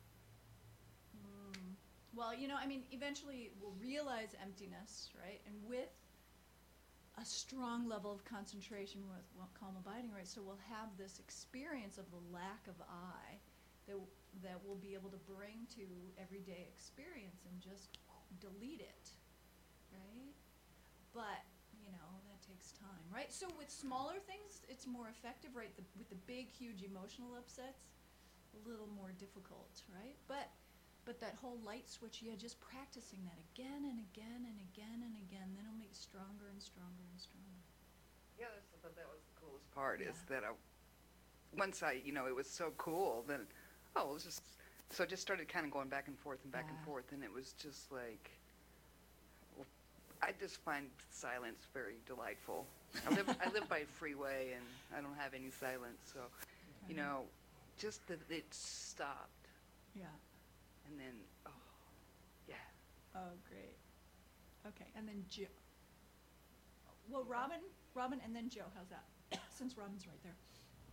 A: mm, well, you know, I mean, eventually we'll realize emptiness, right, and with a strong level of concentration with well, calm abiding, right, so we'll have this experience of the lack of I that, w- that we'll be able to bring to everyday experience and just delete it, right? But, you know, that takes time, right? So with smaller things, it's more effective, right? The, with the big, huge emotional upsets, a little more difficult, right? But, but that whole light switch, yeah, just practicing that again and again and again and again, then it'll make it stronger and stronger and stronger.
H: Yeah, that's, I thought that was the coolest part, is
A: Yeah.
H: that I, once I, you know, it was so cool, then, oh, it was just, so it just started kind of going back and forth and back and
A: Yeah.
H: forth, and it was just like, well, I just find silence very delightful. I live, I live by a freeway, and I don't have any silence, so, you
A: Uh-huh.
H: know, just that it stopped,
A: Yeah.
H: and then, oh, yeah,
I: Oh, great. Okay, and then Joe. Well, Robin, Robin, and then Joe. How's that? Since Robin's right there.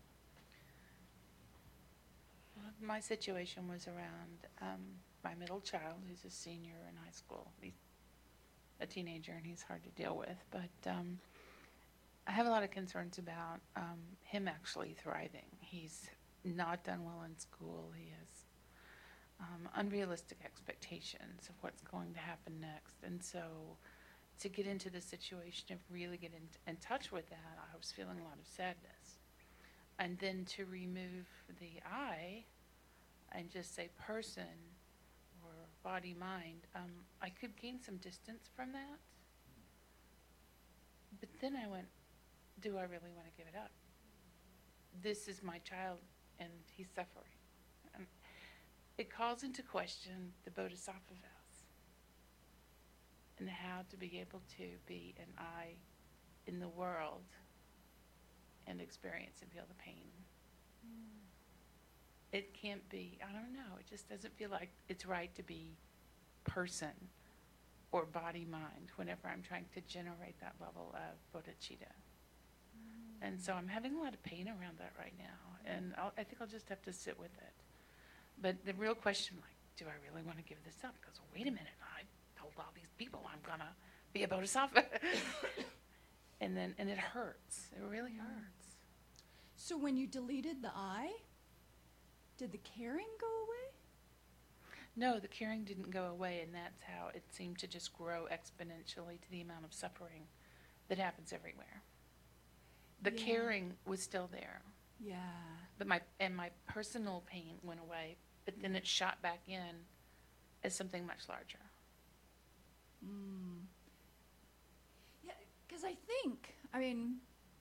J: Well, my situation was around um, my middle child, who's a senior in high school. He's a teenager, and he's hard to deal with. But um, I have a lot of concerns about um, him actually thriving. He's not done well in school. He has um, unrealistic expectations of what's going to happen next. And so to get into the situation of really get in, in touch with that, I was feeling a lot of sadness. And then to remove the I and just say person or body, mind, um, I could gain some distance from that. But then I went, do I really want to give it up? This is my child, and he's suffering. And it calls into question the Bodhisattva vows and how to be able to be an I in the world and experience and feel the pain. Mm. It can't be, I don't know, it just doesn't feel like it's right to be person or body mind whenever I'm trying to generate that level of bodhicitta. Mm. And so I'm having a lot of pain around that right now, and I'll, I think I'll just have to sit with it. But the real question, like, do I really want to give this up? Because wait a minute, I told all these people I'm gonna be a bodhisattva. And then, and it hurts. It really hurts.
I: So when you deleted the I, did the caring go away?
J: No, the caring didn't go away, and that's how it seemed to just grow exponentially to the amount of suffering that happens everywhere. The
I: Yeah.
J: caring was still there,
I: Yeah.
J: but my and my personal pain went away, but then it shot back in as something much larger.
I: Mm. Yeah, because I think, I mean,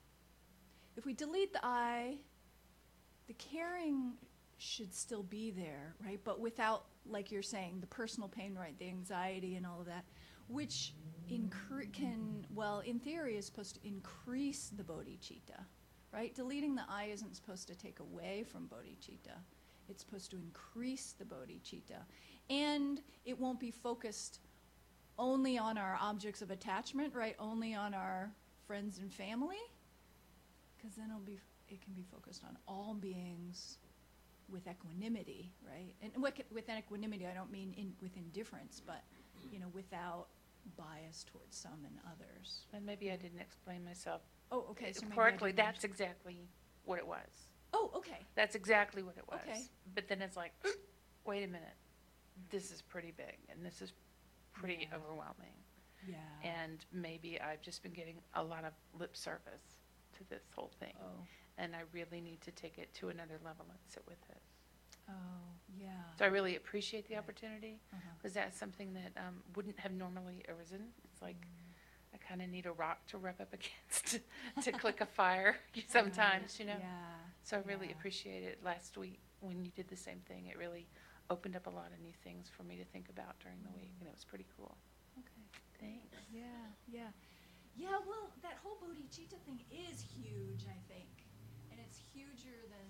I: if we delete the I, the caring should still be there, right? But without, like you're saying, the personal pain, right? The anxiety and all of that, which incre- can, well, in theory, is supposed to increase the bodhicitta, right? Deleting the I isn't supposed to take away from bodhicitta. It's supposed to increase the bodhicitta. And it won't be focused only on our objects of attachment, right? Only on our friends and family, because then it'll be, it can be focused on all beings with equanimity, right? And with, with equanimity, I don't mean in, with indifference, but, you know, without bias towards some and others.
J: And maybe I didn't explain myself
I: Oh, okay. So maybe I
J: correctly.
I: didn't
J: That's
I: understand.
J: exactly what it was.
I: Oh, okay.
J: That's exactly what it was.
I: Okay.
J: But then it's like, wait a minute, this is pretty big, and this is pretty
I: Yeah.
J: overwhelming.
I: Yeah.
J: And maybe I've just been getting a lot of lip service to this whole thing.
I: Oh.
J: And I really need to take it to another level and sit with it.
I: Oh, yeah.
J: So I really appreciate the opportunity,
I: Uh-huh.
J: because that's something that um, wouldn't have normally arisen. It's like I kind of need a rock to rub up against to click a fire sometimes, you know.
I: Yeah.
J: So I really
I: yeah.
J: appreciate it. Last week when you did the same thing, it really opened up a lot of new things for me to think about during the week, and it was pretty cool.
I: Okay.
J: Thanks.
I: Yeah, yeah. Yeah, well, that whole bodhicitta thing is huge, I think. And it's huger than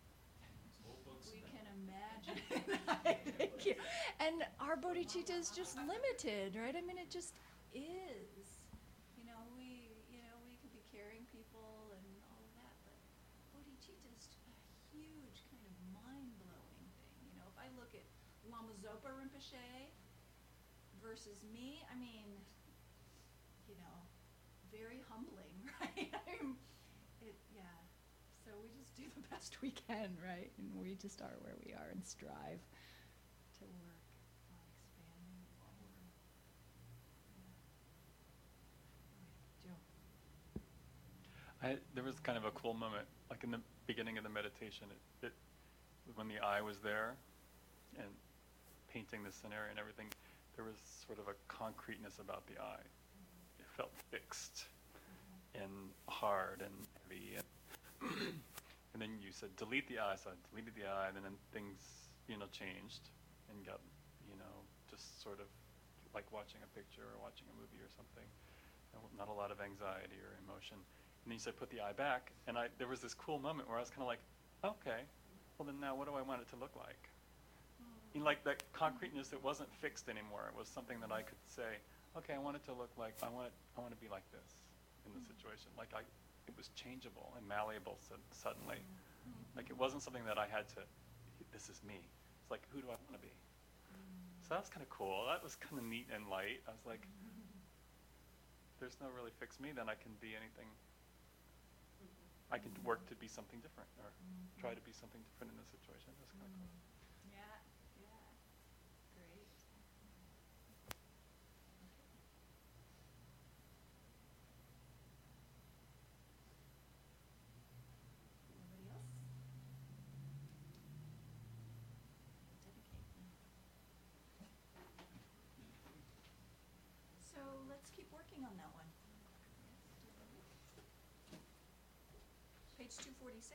I: we can imagine. Thank you. And our bodhicitta is just limited, right? I mean, it just is. You know, we, you know, we could be caring people and all of that, but bodhicitta is a huge kind of mind-blowing thing. You know, if I look at Lama Zopa Rinpoche versus me, I mean, you know, very humbling, right? I'm, it, yeah. So we just do the best we can, right? And we just are where we are and strive to work on expanding. Yeah. Joe.
K: I, there was kind of a cool moment, like in the beginning of the meditation, it, it, when the I was there and painting the scenario and everything, there was sort of a concreteness about the I. It felt fixed and hard and heavy. And, and then you said, delete the I, so I deleted the I, and then things, you know, changed and got, you know, just sort of like watching a picture or watching a movie or something. Not a lot of anxiety or emotion. And then you said, put the I back, and I there was this cool moment where I was kind of like, okay, well then now what do I want it to look like? you know, like that concreteness, it wasn't fixed anymore. It was something that I could say, okay, I want it to look like, I want it, I want to be like this in the situation. Like I, it was changeable and malleable sud- suddenly. Like it wasn't something that I had to, this is me. It's like, who do I want to be? So that was kind of cool. That was kind of neat and light. I was like, there's no really fix me, then I can be anything. I can work to be something different or try to be something different in this situation. That's kind of cool.
I: Yeah, yeah. Great. Anybody else? Dedicate. So let's keep working on that one. Page two forty-six.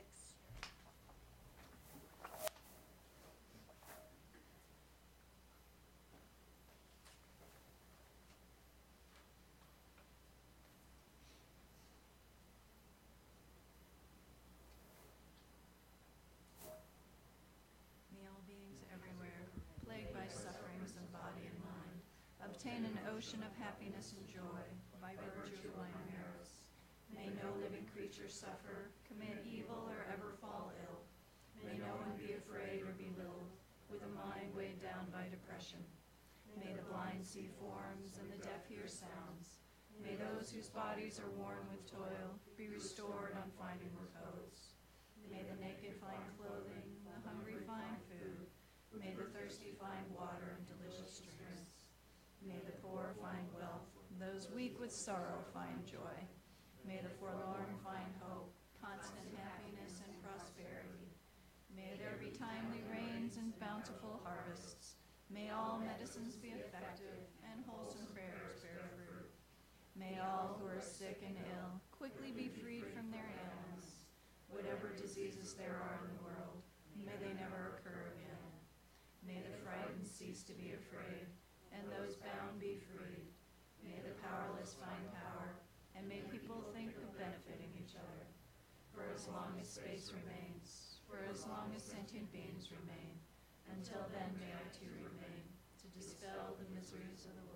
I: May all beings everywhere, plagued by sufferings of body and mind, obtain an ocean of happiness and joy by virtue of my merits. May no living creature suffer, commit evil, or ever fall ill. May no one be afraid or belittled, with a mind weighed down by depression. May the blind see forms and the deaf hear sounds. May those whose bodies are worn with toil be restored on finding repose. May the naked find clothing, the hungry find food. May the thirsty find water and delicious drinks. May the poor find wealth, those weak with sorrow find joy. May the forlorn find hope, constant happiness and prosperity. May there be timely rains and bountiful harvests. May all medicines be effective and wholesome prayers bear fruit. May all who are sick and ill quickly be freed from their ailments. Whatever diseases there are in the world, may they never occur again. May the frightened cease to be afraid, and those bound be freed. May the powerless find power, and may people think of benefiting each other. For as long as space remains, for as long as sentient beings remain, until then may I too remain, to dispel the miseries of the